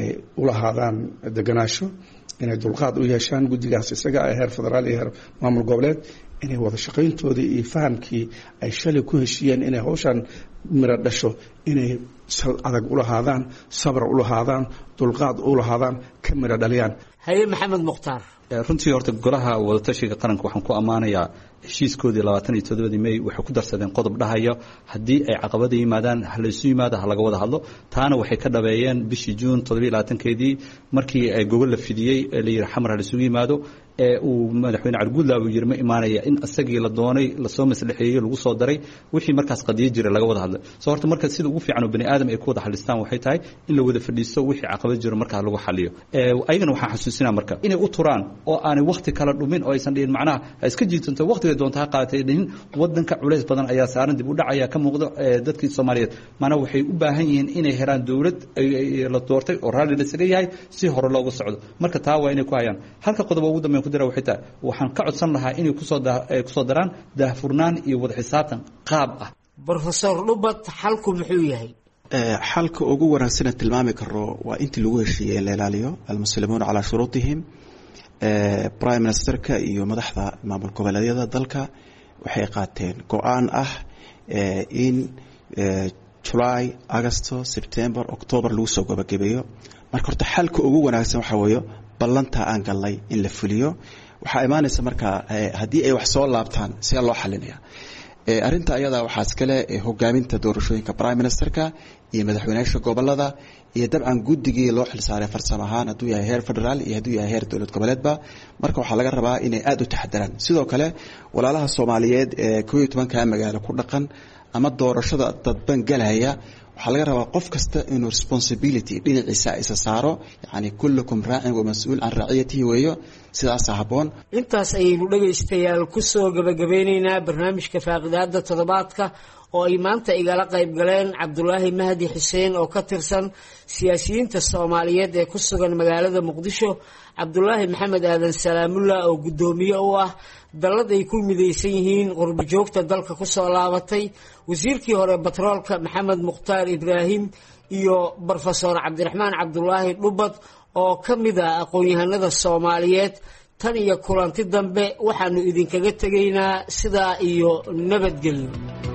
u lahaadaan deganaasho inay dulqaad u yeeshaan guddigaas isaga ee heer federaal iyo heer maamul goboleed inay wada shaqayntoodii iyo fahamkii ay shalay ku heshiiyeen inay hawshan miro dhasho inay sal adag u lahaadaan sabr u lahaadaan dulqaad u lahaadaan ka miro dhaliyaan haye maxamed mukhtaar runtii horta golaha wadatashiga qaranka waxaan ku ammaanayaa heshiiskoodii labaatan iyo toddobadii may waxay ku darsadeen qodob dhahayo haddii ay caqabada yimaadaan ha laysu yimaado ha laga wada hadlo taana waxay ka dhabeeyeen bishii juun toddobiyo labaatankeedii markii ay gogol la fidiyey ee la yidhi xamar ha laysugu yimaado ee uu madaxweyne carguudlaab uu yidhi ma imaanaya in isagii la doonay lasoo maslaxeeyey lagu soo daray wixii markaas qadiyo jiray laga wada hadlay soo horta marka sida ugu fiican oo bani aadam ay ku wada xalistaan waxay tahay in la wada fadhiisto wixii caqabad jiro markaa lagu xaliyo ayagana waxaan xasuusinaa marka inay u turaan oo aanay wakhti kala dhumin oo aysan dhihin macnaha ha iska jiitanto wakhtiga doonta ha qaadatay dhihin waddanka culays badan ayaa saaran dib u dhac ayaa ka muuqda dadkii Soomaaliyeed maana waxay u baahan yihiin inay helaan dawlad la doortay oo raalli la isaga yahay si hore loogu socdo marka taa waa inay ku hayaan halka qodob ugu dambeyn ku dira waxay tahay waxaan ka codsan lahaa inay ku soo ku soo daraan daahfurnaan iyo wada xisaabtan qaab ah professor Dhubat xalku muxuu yahay xalka ugu wanaagsan tilmaami karo waa intii lagu heshiiyay la ilaaliyo almuslimuuna ala shuruutihim prime ministerka iyo madaxda maamul goboleedyada dalka waxay qaateen go'aan ah in July, Agosto, September, October lagu soo gabagabeeyo marka horta xalka ugu wanaagsan waxa weeyo ballanta aan galnay in la fuliyo waxa imaanaysa marka hadii ay wax soo laabtaan si loo xalinaya ee arinta ayada waxa iskale hogaaminta doorashooyinka prime ministerka iyo madaxweynaha gobolada iyo dabcan guddigii loo xil saaray farsamo ahaan haduu yahay heer federaal iyo haduu yahay heer dawlad goboleedba marka waxa laga rabaa inay aad u taxadaraan sidoo kale walaalaha Soomaaliyeed ee koob iyo toban ka magaalo ku dhaqan ama doorashada dadban galaya waxa laga rabaa qof kasta inuu responsibility dhinaciisa isa saaro yani kullukum raa'in wa mas'uul an ra'iyatihi weeyo sidaas haboon intaas ayaynu dhageystayaal ku soo gabagabeynayna barnaamijka faaqidaada toddobaadka oo ay maanta igala qayb galeen Cabdullaahi Mahdi Xuseen oo ka tirsan siyaasiyiinta Soomaaliyeed ee ku sugan magaalada Muqdisho Cabdullaahi Maxamed Aadan Salaamullah oo gudoomiye u ah dalad ay ku mideysan yihiin qurbo joogta dalka ku soo laabatay wasiirkii hore batroolka Maxamed Mukhtaar Ibraahim iyo professor Cabdiraxmaan Cabdullaahi Dhubat oo kamid ah aqoon-yahanada Soomaaliyeed tan iyo kulanti dambe waxaanu idinkaga tegaynaa sidaa iyo nabadgelyo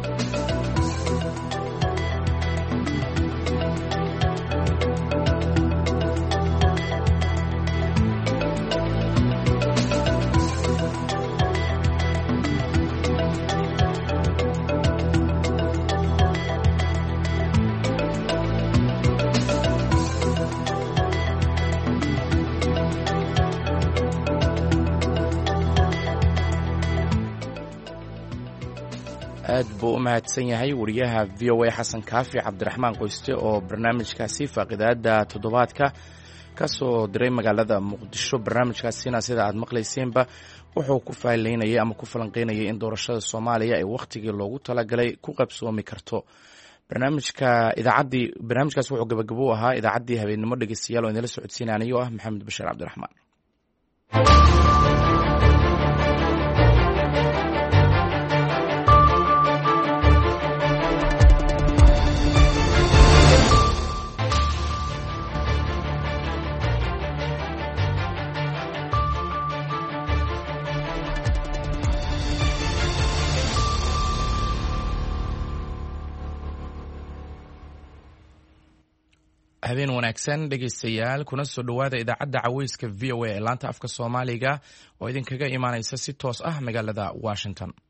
aad buu u mahadsan yahay wariyaha V O A Xasan Kaafi Cabdiraxmaan Qoyste oo barnaamijkaasi faaqidaada toddobaadka ka soo diray magaalada Muqdisho barnaamijkaasina sida aad maqlayseenba wuxuu ku faa'iideynayay ama ku falanqeynayay in doorashada Soomaaliya ay waqtigii loogu talagalay ku qabsoomi karto barnaamijka idaacadii barnaamijkaas wuxuu gabagabo u ahaa idaacadii habeenimo dhageystayaal oo inala socodsiinanayo ah Maxamed Bashiir Cabdiraxmaan habeen wanaagsan dhegaystayaal kuna soo dhowaada idaacadda caweyska v o a ee laanta afka soomaaliga oo idinkaga imaanaysa si toos ah magaalada Washington.